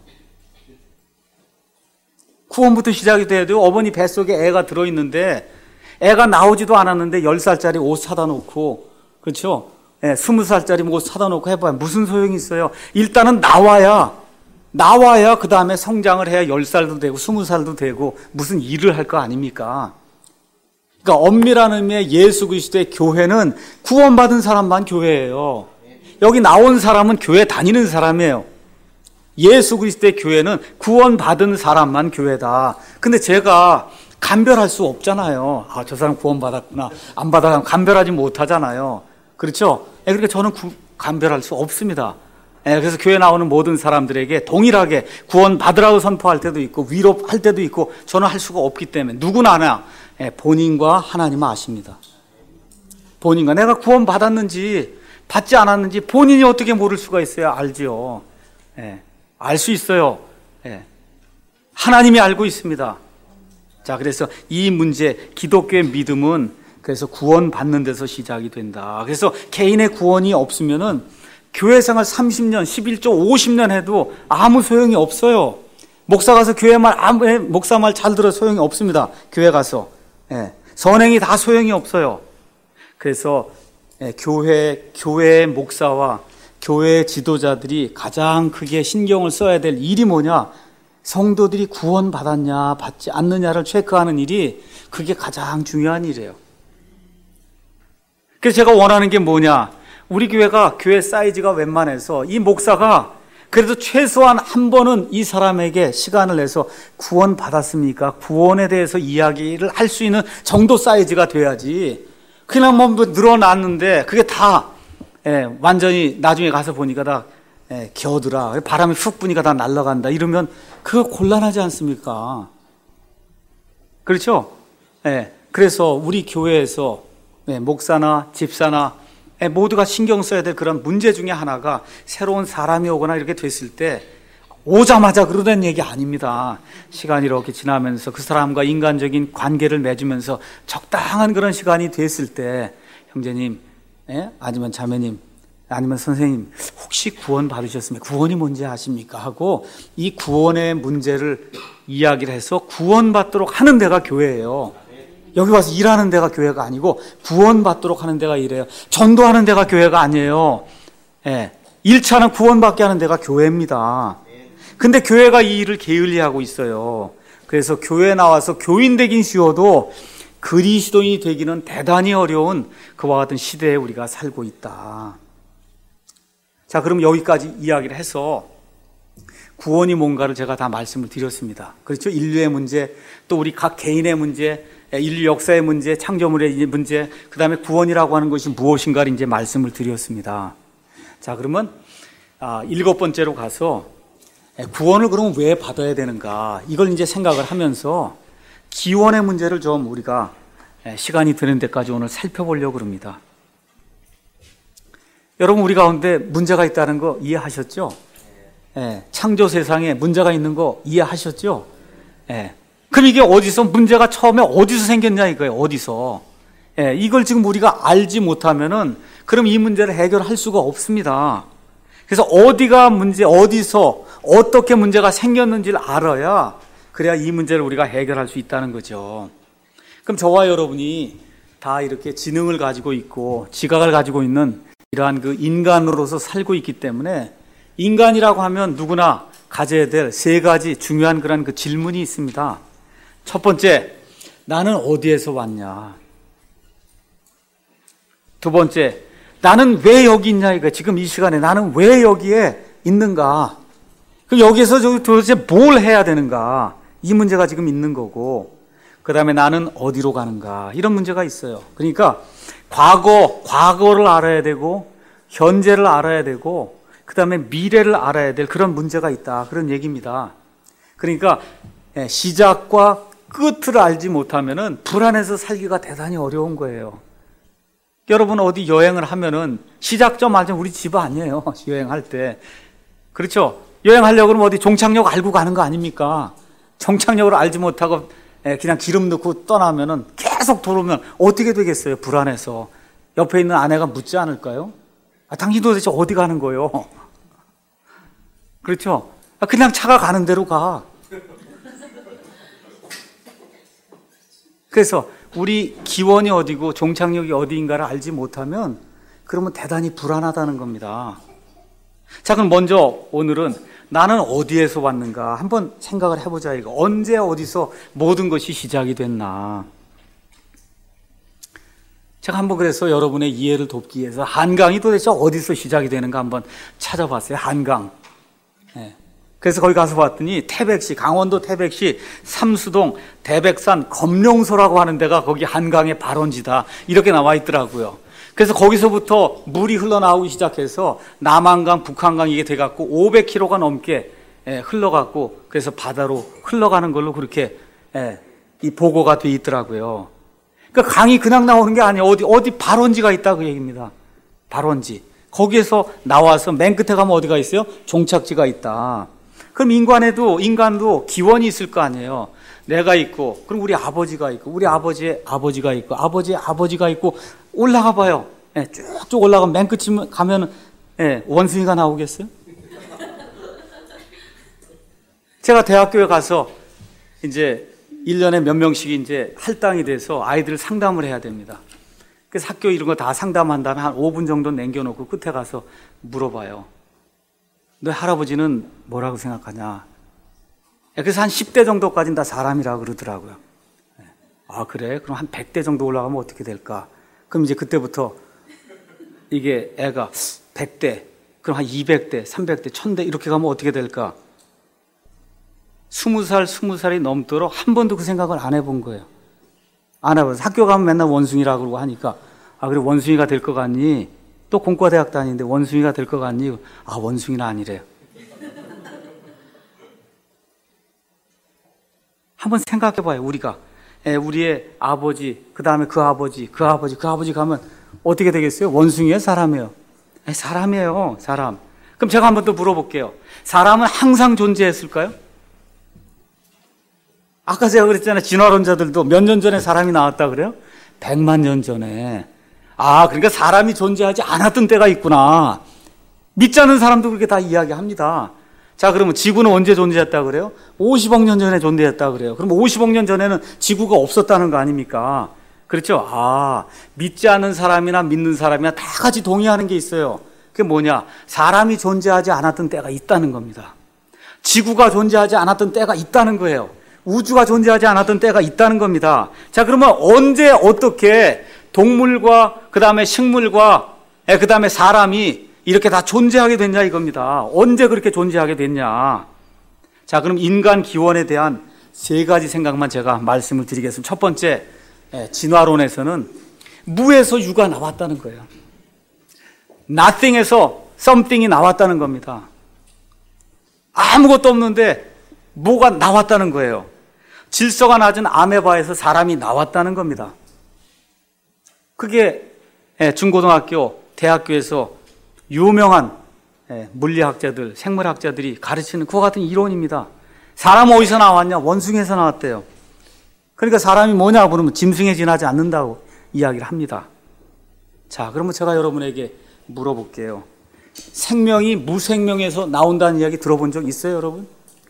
구원부터 시작이 돼야 돼요. 어머니 뱃속에 애가 들어있는데 애가 나오지도 않았는데 열 살짜리 옷 사다 놓고, 그렇죠? 예, 스무 살짜리 옷 사다 놓고 해봐요. 무슨 소용이 있어요? 일단은 나와야, 나와야 그 다음에 성장을 해야 열 살도 되고 스무 살도 되고 무슨 일을 할 거 아닙니까? 그러니까 엄밀한 의미의 예수 그리스도의 교회는 구원받은 사람만 교회예요. 여기 나온 사람은 교회 다니는 사람이에요. 예수 그리스도의 교회는 구원받은 사람만 교회다. 근데 제가 감별할 수 없잖아요. 아, 저 사람 구원받았구나. 안 받아서 감별하지 못하잖아요. 그렇죠? 예, 그러니까 저는 구, 감별할 수 없습니다. 예, 그래서 교회 나오는 모든 사람들에게 동일하게 구원받으라고 선포할 때도 있고 위로할 때도 있고 저는 할 수가 없기 때문에 누구나 하나 예, 본인과 하나님은 아십니다. 본인과 내가 구원받았는지 받지 않았는지 본인이 어떻게 모를 수가 있어요? 알지요. 예, 알 수 있어요. 예, 하나님이 알고 있습니다. 자, 그래서 이 문제, 기독교의 믿음은 그래서 구원받는 데서 시작이 된다. 그래서 개인의 구원이 없으면은 교회 생활 삼십 년, 십일 조, 오십 년 해도 아무 소용이 없어요. 목사 가서 교회 말, 아무, 목사 말 잘 들어 소용이 없습니다. 교회 가서. 예, 선행이 다 소용이 없어요. 그래서 예, 교회, 교회의 목사와 교회 지도자들이 가장 크게 신경을 써야 될 일이 뭐냐? 성도들이 구원받았냐 받지 않느냐를 체크하는 일이 그게 가장 중요한 일이에요. 그래서 제가 원하는 게 뭐냐, 우리 교회가 교회 사이즈가 웬만해서 이 목사가 그래도 최소한 한 번은 이 사람에게 시간을 내서 구원받았습니까? 구원에 대해서 이야기를 할 수 있는 정도 사이즈가 돼야지 그냥 뭐 늘어났는데 그게 다 예, 완전히 나중에 가서 보니까 다 예, 겨드라 바람이 훅 부니까 다 날아간다 이러면 그거 곤란하지 않습니까? 그렇죠? 예, 그래서 우리 교회에서 네, 목사나 집사나 모두가 신경 써야 될 그런 문제 중에 하나가 새로운 사람이 오거나 이렇게 됐을 때 오자마자 그러는 얘기 아닙니다. 시간이 이렇게 지나면서 그 사람과 인간적인 관계를 맺으면서 적당한 그런 시간이 됐을 때 형제님, 예? 아니면 자매님, 아니면 선생님, 혹시 구원 받으셨습니까? 구원이 뭔지 아십니까? 하고 이 구원의 문제를 이야기를 해서 구원받도록 하는 데가 교회예요. 여기 와서 일하는 데가 교회가 아니고 구원받도록 하는 데가 이래요. 전도하는 데가 교회가 아니에요. 예. 일 차는 구원받게 하는 데가 교회입니다. 근데 교회가 이 일을 게을리하고 있어요. 그래서 교회에 나와서 교인 되긴 쉬워도 그리스도인이 되기는 대단히 어려운 그와 같은 시대에 우리가 살고 있다. 자, 그럼 여기까지 이야기를 해서 구원이 뭔가를 제가 다 말씀을 드렸습니다. 그렇죠? 인류의 문제, 또 우리 각 개인의 문제, 인류 역사의 문제, 창조물의 문제, 그 다음에 구원이라고 하는 것이 무엇인가를 이제 말씀을 드렸습니다. 자, 그러면 아, 일곱 번째로 가서 구원을 그러면 왜 받아야 되는가, 이걸 이제 생각을 하면서 기원의 문제를 좀 우리가 시간이 드는 데까지 오늘 살펴보려고 합니다. 여러분, 우리 가운데 문제가 있다는 거 이해하셨죠? 예, 창조 세상에 문제가 있는 거 이해하셨죠? 예. 그럼 이게 어디서, 문제가 처음에 어디서 생겼냐 이거예요. 어디서. 예, 이걸 지금 우리가 알지 못하면은 그럼 이 문제를 해결할 수가 없습니다. 그래서 어디가 문제, 어디서 어떻게 문제가 생겼는지를 알아야, 그래야 이 문제를 우리가 해결할 수 있다는 거죠. 그럼 저와 여러분이 다 이렇게 지능을 가지고 있고 지각을 가지고 있는 이러한 그 인간으로서 살고 있기 때문에 인간이라고 하면 누구나 가져야 될 세 가지 중요한 그런 그 질문이 있습니다. 첫 번째, 나는 어디에서 왔냐? 두 번째, 나는 왜 여기 있냐 이거. 지금 이 시간에 나는 왜 여기에 있는가? 그럼 여기에서 도대체 뭘 해야 되는가? 이 문제가 지금 있는 거고, 그 다음에 나는 어디로 가는가? 이런 문제가 있어요. 그러니까 과거, 과거를 알아야 되고 현재를 알아야 되고 그 다음에 미래를 알아야 될 그런 문제가 있다, 그런 얘기입니다. 그러니까 시작과 끝을 알지 못하면은 불안해서 살기가 대단히 어려운 거예요. 여러분, 어디 여행을 하면은 시작점 알죠? 우리 집 아니에요. 여행할 때. 그렇죠? 여행하려고 그러면 어디 종착역 알고 가는 거 아닙니까? 종착역을 알지 못하고 그냥 기름 넣고 떠나면은 계속 돌아오면 어떻게 되겠어요? 불안해서. 옆에 있는 아내가 묻지 않을까요? 아, 당신 도대체 어디 가는 거예요? 그렇죠? 그냥 차가 가는 대로 가. 그래서 우리 기원이 어디고 종착역이 어디인가를 알지 못하면 그러면 대단히 불안하다는 겁니다. 자, 그럼 먼저 오늘은 나는 어디에서 왔는가 한번 생각을 해보자. 이거 언제 어디서 모든 것이 시작이 됐나. 제가 한번 그래서 여러분의 이해를 돕기 위해서 한강이 도대체 어디서 시작이 되는가 한번 찾아봤어요. 한강. 네. 그래서 거기 가서 봤더니 태백시, 강원도 태백시 삼수동 대백산 검룡소라고 하는 데가 거기 한강의 발원지다, 이렇게 나와 있더라고요. 그래서 거기서부터 물이 흘러나오기 시작해서 남한강, 북한강 이게 돼갖고 오백 킬로미터가 넘게 흘러갖고 그래서 바다로 흘러가는 걸로 그렇게 이 보고가 돼 있더라고요. 그러니까 강이 그냥 나오는 게 아니에요. 어디 어디 발원지가 있다, 그 얘기입니다. 발원지. 거기에서 나와서 맨 끝에 가면 어디가 있어요? 종착지가 있다. 그럼 인간에도, 인간도 기원이 있을 거 아니에요. 내가 있고, 그럼 우리 아버지가 있고, 우리 아버지의 아버지가 있고, 아버지의 아버지가 있고, 올라가 봐요. 예, 쭉쭉 올라가면 맨 끝에 가면, 예, 원숭이가 나오겠어요? 제가 대학교에 가서 이제 일 년에 몇 명씩 이제 할당이 돼서 아이들 상담을 해야 됩니다. 그래서 학교 이런 거 다 상담한 다음에 한 오 분 정도 남겨놓고 끝에 가서 물어봐요. 너 할아버지는 뭐라고 생각하냐? 그래서 한 십 대 정도까지는 다 사람이라고 그러더라고요. 아, 그래? 그럼 한 백 대 정도 올라가면 어떻게 될까? 그럼 이제 그때부터 이게 애가 백 대, 그럼 한 이백 대, 삼백 대, 천 대 이렇게 가면 어떻게 될까? 스무 살, 스무 살이 넘도록 한 번도 그 생각을 안 해본 거예요. 안 해봐서 학교 가면 맨날 원숭이라고 그러고 하니까, 아, 그래, 원숭이가 될 것 같니? 또 공과대학 다니는데 원숭이가 될 것 같니? 아, 원숭이는 아니래요. 한번 생각해봐요. 우리가 예, 우리의 아버지, 그 다음에 그 아버지, 그 아버지, 그 아버지 가면 어떻게 되겠어요? 원숭이에요? 사람이에요? 예, 사람이에요, 사람. 그럼 제가 한번 더 물어볼게요. 사람은 항상 존재했을까요? 아까 제가 그랬잖아요. 진화론자들도 몇 년 전에 사람이 나왔다 그래요? 백만 년 전에. 아, 그러니까 사람이 존재하지 않았던 때가 있구나. 믿지 않는 사람도 그렇게 다 이야기합니다. 자, 그러면 지구는 언제 존재했다 그래요? 오십억 년 전에 존재했다 그래요. 그럼 오십억 년 전에는 지구가 없었다는 거 아닙니까? 그렇죠? 아, 믿지 않는 사람이나 믿는 사람이나 다 같이 동의하는 게 있어요. 그게 뭐냐? 사람이 존재하지 않았던 때가 있다는 겁니다. 지구가 존재하지 않았던 때가 있다는 거예요. 우주가 존재하지 않았던 때가 있다는 겁니다. 자, 그러면 언제 어떻게 동물과 그 다음에 식물과 그 다음에 사람이 이렇게 다 존재하게 됐냐 이겁니다. 언제 그렇게 존재하게 됐냐. 자, 그럼 인간 기원에 대한 세 가지 생각만 제가 말씀을 드리겠습니다. 첫 번째, 진화론에서는 무에서 유가 나왔다는 거예요. nothing에서 something이 나왔다는 겁니다. 아무것도 없는데 뭐가 나왔다는 거예요. 질서가 낮은 아메바에서 사람이 나왔다는 겁니다. 그게 중고등학교, 대학교에서 유명한 물리학자들, 생물학자들이 가르치는 그와 같은 이론입니다. 사람은 어디서 나왔냐? 원숭이에서 나왔대요. 그러니까 사람이 뭐냐 그러면 짐승에 지나지 않는다고 이야기를 합니다. 자, 그러면 제가 여러분에게 물어볼게요. 생명이 무생명에서 나온다는 이야기 들어본 적 있어요, 여러분?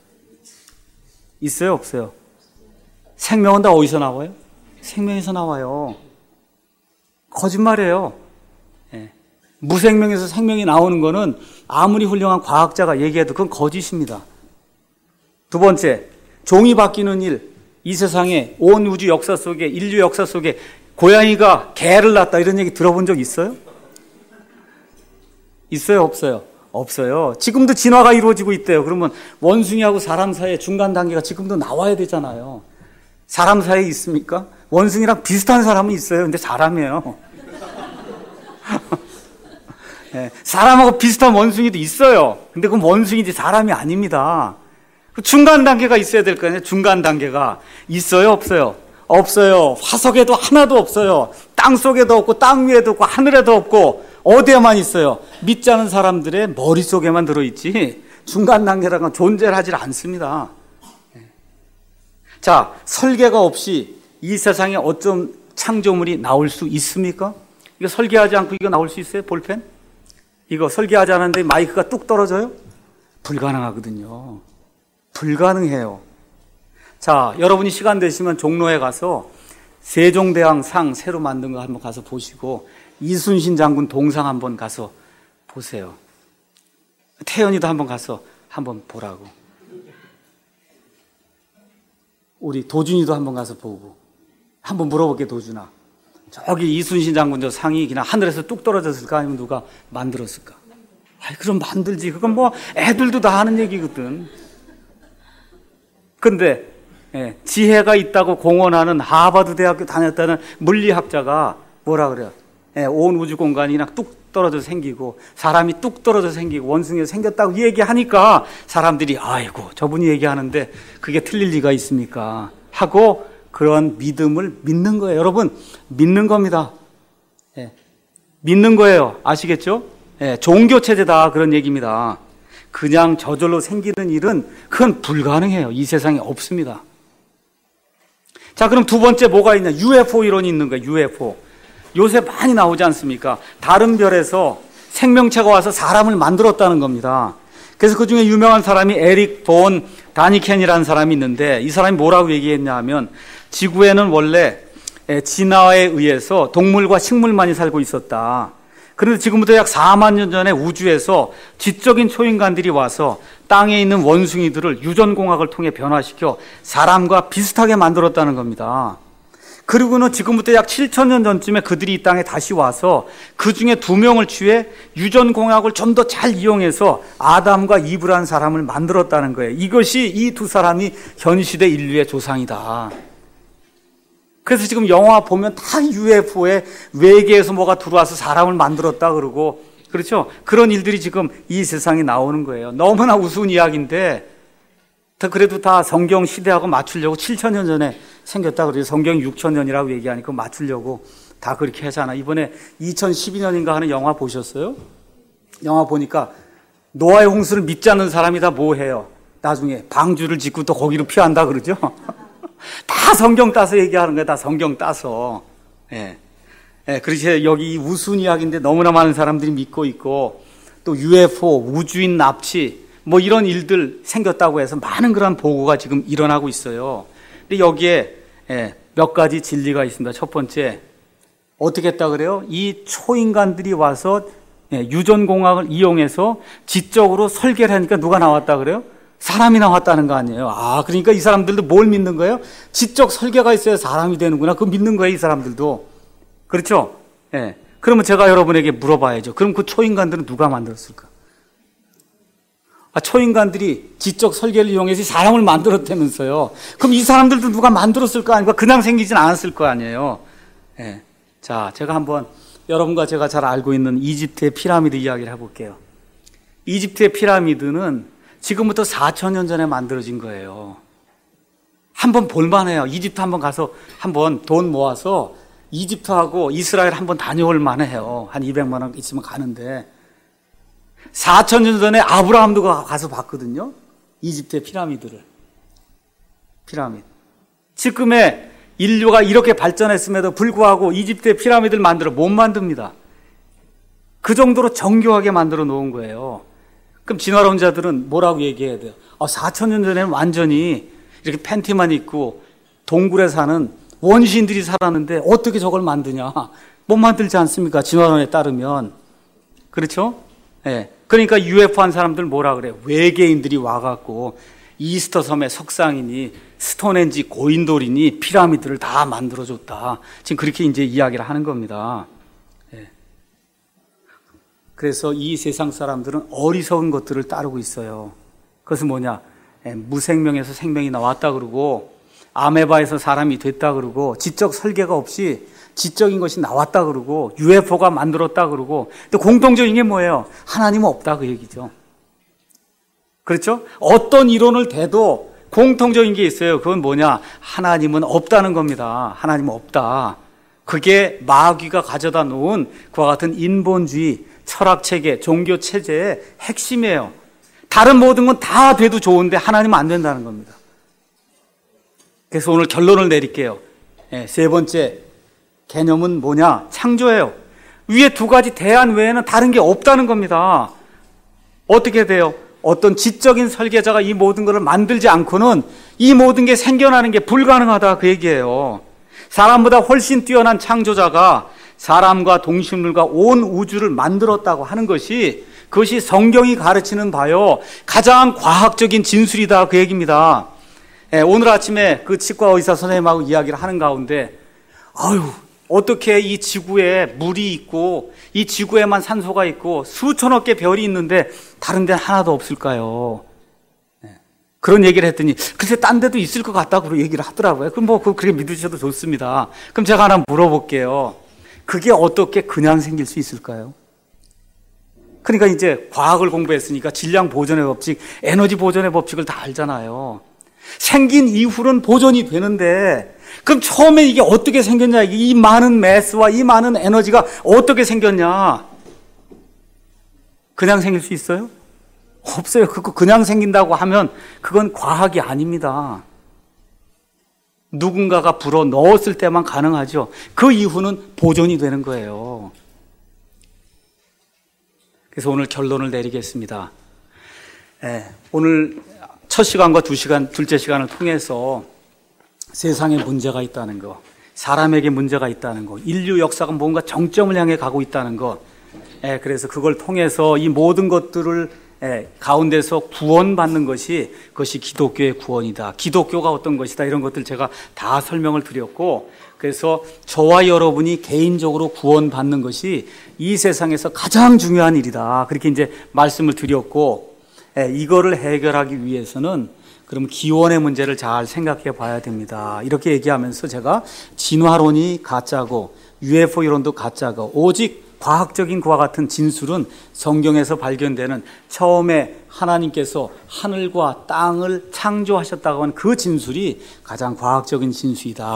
있어요, 없어요? 생명은 다 어디서 나와요? 생명에서 나와요. 거짓말이에요. 예. 무생명에서 생명이 나오는 거는 아무리 훌륭한 과학자가 얘기해도 그건 거짓입니다. 두 번째, 종이 바뀌는 일. 이 세상에 온 우주 역사 속에, 인류 역사 속에 고양이가 개를 낳았다 이런 얘기 들어본 적 있어요? 있어요, 없어요? 없어요. 지금도 진화가 이루어지고 있대요. 그러면 원숭이하고 사람 사이에 중간 단계가 지금도 나와야 되잖아요. 사람 사이에 있습니까? 원숭이랑 비슷한 사람은 있어요. 근데 사람이에요. 네, 사람하고 비슷한 원숭이도 있어요. 근데 그건 원숭이지 사람이 아닙니다. 중간 단계가 있어야 될 거 아니에요. 중간 단계가 있어요, 없어요? 없어요. 화석에도 하나도 없어요. 땅 속에도 없고 땅 위에도 없고 하늘에도 없고 어디에만 있어요? 믿지 않은 사람들의 머릿속에만 들어있지 중간 단계라는 건 존재를 하질 않습니다. 자, 설계가 없이 이 세상에 어쩜 창조물이 나올 수 있습니까? 이거 설계하지 않고 이거 나올 수 있어요? 볼펜? 이거 설계하지 않았는데 마이크가 뚝 떨어져요? 불가능하거든요. 불가능해요. 자, 여러분이 시간 되시면 종로에 가서 세종대왕 상 새로 만든 거 한번 가서 보시고 이순신 장군 동상 한번 가서 보세요. 태연이도 한번 가서 한번 보라고. 우리 도준이도 한번 가서 보고. 한번 물어볼게, 도준아. 저기 이순신 장군 저 상이 그냥 하늘에서 뚝 떨어졌을까? 아니면 누가 만들었을까? 아이, 그럼 만들지. 그건 뭐 애들도 다 하는 얘기거든. 근데 예, 지혜가 있다고 공언하는 하버드 대학교 다녔다는 물리학자가 뭐라 그래요? 예, 온 우주 공간이 그냥 뚝 떨어져서 생기고 사람이 뚝 떨어져서 생기고 원숭이가 생겼다고 얘기하니까 사람들이 아이고 저분이 얘기하는데 그게 틀릴 리가 있습니까? 하고 그런 믿음을 믿는 거예요. 여러분 믿는 겁니다. 예, 믿는 거예요. 아시겠죠? 예, 종교체제다 그런 얘기입니다. 그냥 저절로 생기는 일은 그건 불가능해요. 이 세상에 없습니다. 자, 그럼 두 번째 뭐가 있냐? 유에프오 이론이 있는 거예요. 유에프오. 요새 많이 나오지 않습니까? 다른 별에서 생명체가 와서 사람을 만들었다는 겁니다. 그래서 그 중에 유명한 사람이 에릭 본 다니켄이라는 사람이 있는데 이 사람이 뭐라고 얘기했냐 하면 지구에는 원래 진화에 의해서 동물과 식물만이 살고 있었다. 그런데 지금부터 약 사만 년 전에 우주에서 지적인 초인간들이 와서 땅에 있는 원숭이들을 유전공학을 통해 변화시켜 사람과 비슷하게 만들었다는 겁니다. 그리고는 지금부터 약 칠천 년 전쯤에 그들이 이 땅에 다시 와서 그 중에 두 명을 취해 유전공학을 좀 더 잘 이용해서 아담과 이브라는 사람을 만들었다는 거예요. 이것이 이 두 사람이 현 시대 인류의 조상이다. 그래서 지금 영화 보면 다 유에프오에 외계에서 뭐가 들어와서 사람을 만들었다 그러고 그렇죠? 그런 일들이 지금 이 세상에 나오는 거예요. 너무나 우스운 이야기인데 다 그래도 다 성경 시대하고 맞추려고 칠천 년 전에 생겼다 그래요. 성경 육천 년이라고 얘기하니까 맞추려고 다 그렇게 하잖아. 이번에 이천십이 년인가 하는 영화 보셨어요? 영화 보니까 노아의 홍수를 믿지 않는 사람이 다 뭐 해요? 나중에 방주를 짓고 또 거기로 피한다 그러죠? 다 성경 따서 얘기하는 거야. 다 성경 따서. 예. 예, 그래서 여기 우스운 이야기인데 너무나 많은 사람들이 믿고 있고, 또 유에프오, 우주인 납치, 뭐 이런 일들 생겼다고 해서 많은 그런 보고가 지금 일어나고 있어요. 근데 여기에 예, 몇 가지 진리가 있습니다. 첫 번째, 어떻게 했다 그래요? 이 초인간들이 와서 예, 유전공학을 이용해서 지적으로 설계를 하니까 누가 나왔다 그래요? 사람이 나왔다는 거 아니에요. 아, 그러니까 이 사람들도 뭘 믿는 거예요? 지적 설계가 있어야 사람이 되는구나. 그거 믿는 거예요, 이 사람들도. 그렇죠? 예. 그러면 제가 여러분에게 물어봐야죠. 그럼 그 초인간들은 누가 만들었을까? 아, 초인간들이 지적 설계를 이용해서 사람을 만들었다면서요. 그럼 이 사람들도 누가 만들었을 거 아니고 그냥 생기진 않았을 거 아니에요. 예. 자, 제가 한번 여러분과 제가 잘 알고 있는 이집트의 피라미드 이야기를 해볼게요. 이집트의 피라미드는 지금부터 사천 년 전에 만들어진 거예요. 한번 볼만해요. 이집트 한번 가서 한번 돈 모아서 이집트하고 이스라엘 한번 다녀올 만해요. 한 이백만 원 있으면 가는데. 사천 년 전에 아브라함도 가서 봤거든요. 이집트의 피라미드를. 피라미드. 지금의 인류가 이렇게 발전했음에도 불구하고 이집트의 피라미드를 만들어 못 만듭니다. 그 정도로 정교하게 만들어 놓은 거예요. 그럼 진화론자들은 뭐라고 얘기해야 돼요? 아, 사천 년 전에는 완전히 이렇게 팬티만 입고 동굴에 사는 원시인들이 살았는데 어떻게 저걸 만드냐? 못 만들지 않습니까? 진화론에 따르면. 그렇죠? 예. 네. 그러니까 유에프오 한 사람들 뭐라 그래요? 외계인들이 와갖고 이스터 섬의 석상이니 스톤헨지 고인돌이니 피라미드를 다 만들어줬다. 지금 그렇게 이제 이야기를 하는 겁니다. 예. 그래서 이 세상 사람들은 어리석은 것들을 따르고 있어요. 그것은 뭐냐? 예, 무생명에서 생명이 나왔다 그러고 아메바에서 사람이 됐다 그러고 지적 설계가 없이 지적인 것이 나왔다 그러고 유에프오가 만들었다 그러고 또 공통적인 게 뭐예요? 하나님은 없다 그 얘기죠. 그렇죠? 어떤 이론을 대도 공통적인 게 있어요. 그건 뭐냐? 하나님은 없다는 겁니다. 하나님은 없다. 그게 마귀가 가져다 놓은 그와 같은 인본주의, 철학체계, 종교체제의 핵심이에요. 다른 모든 건 다 돼도 좋은데 하나님은 안 된다는 겁니다. 그래서 오늘 결론을 내릴게요. 네, 세 번째 개념은 뭐냐? 창조예요. 위에 두 가지 대안 외에는 다른 게 없다는 겁니다. 어떻게 돼요? 어떤 지적인 설계자가 이 모든 것을 만들지 않고는 이 모든 게 생겨나는 게 불가능하다 그 얘기예요. 사람보다 훨씬 뛰어난 창조자가 사람과 동식물과 온 우주를 만들었다고 하는 것이 그것이 성경이 가르치는 바요 가장 과학적인 진술이다 그 얘기입니다. 예, 오늘 아침에 그 치과 의사 선생님하고 이야기를 하는 가운데 아유 어떻게 이 지구에 물이 있고 이 지구에만 산소가 있고 수천억 개 별이 있는데 다른 데는 하나도 없을까요? 네. 그런 얘기를 했더니 글쎄 딴 데도 있을 것 같다고 얘기를 하더라고요. 그럼 뭐 그렇게 믿으셔도 좋습니다. 그럼 제가 하나 물어볼게요. 그게 어떻게 그냥 생길 수 있을까요? 그러니까 이제 과학을 공부했으니까 질량 보존의 법칙, 에너지 보존의 법칙을 다 알잖아요. 생긴 이후로는 보존이 되는데 그럼 처음에 이게 어떻게 생겼냐? 이 많은 매스와 이 많은 에너지가 어떻게 생겼냐? 그냥 생길 수 있어요? 없어요. 그거 그냥 생긴다고 하면 그건 과학이 아닙니다. 누군가가 불어 넣었을 때만 가능하죠. 그 이후는 보존이 되는 거예요. 그래서 오늘 결론을 내리겠습니다. 네, 오늘 첫 시간과 두 시간, 둘째 시간을 통해서 세상에 문제가 있다는 거, 사람에게 문제가 있다는 거, 인류 역사가 뭔가 정점을 향해 가고 있다는 거, 예, 그래서 그걸 통해서 이 모든 것들을 예, 가운데서 구원받는 것이 그것이 기독교의 구원이다. 기독교가 어떤 것이다. 이런 것들 제가 다 설명을 드렸고, 그래서 저와 여러분이 개인적으로 구원받는 것이 이 세상에서 가장 중요한 일이다. 그렇게 이제 말씀을 드렸고, 예, 이거를 해결하기 위해서는 그럼 기원의 문제를 잘 생각해 봐야 됩니다. 이렇게 얘기하면서 제가 진화론이 가짜고 유에프오 이론도 가짜고 오직 과학적인 그와 같은 진술은 성경에서 발견되는 처음에 하나님께서 하늘과 땅을 창조하셨다고 하는 그 진술이 가장 과학적인 진술이다.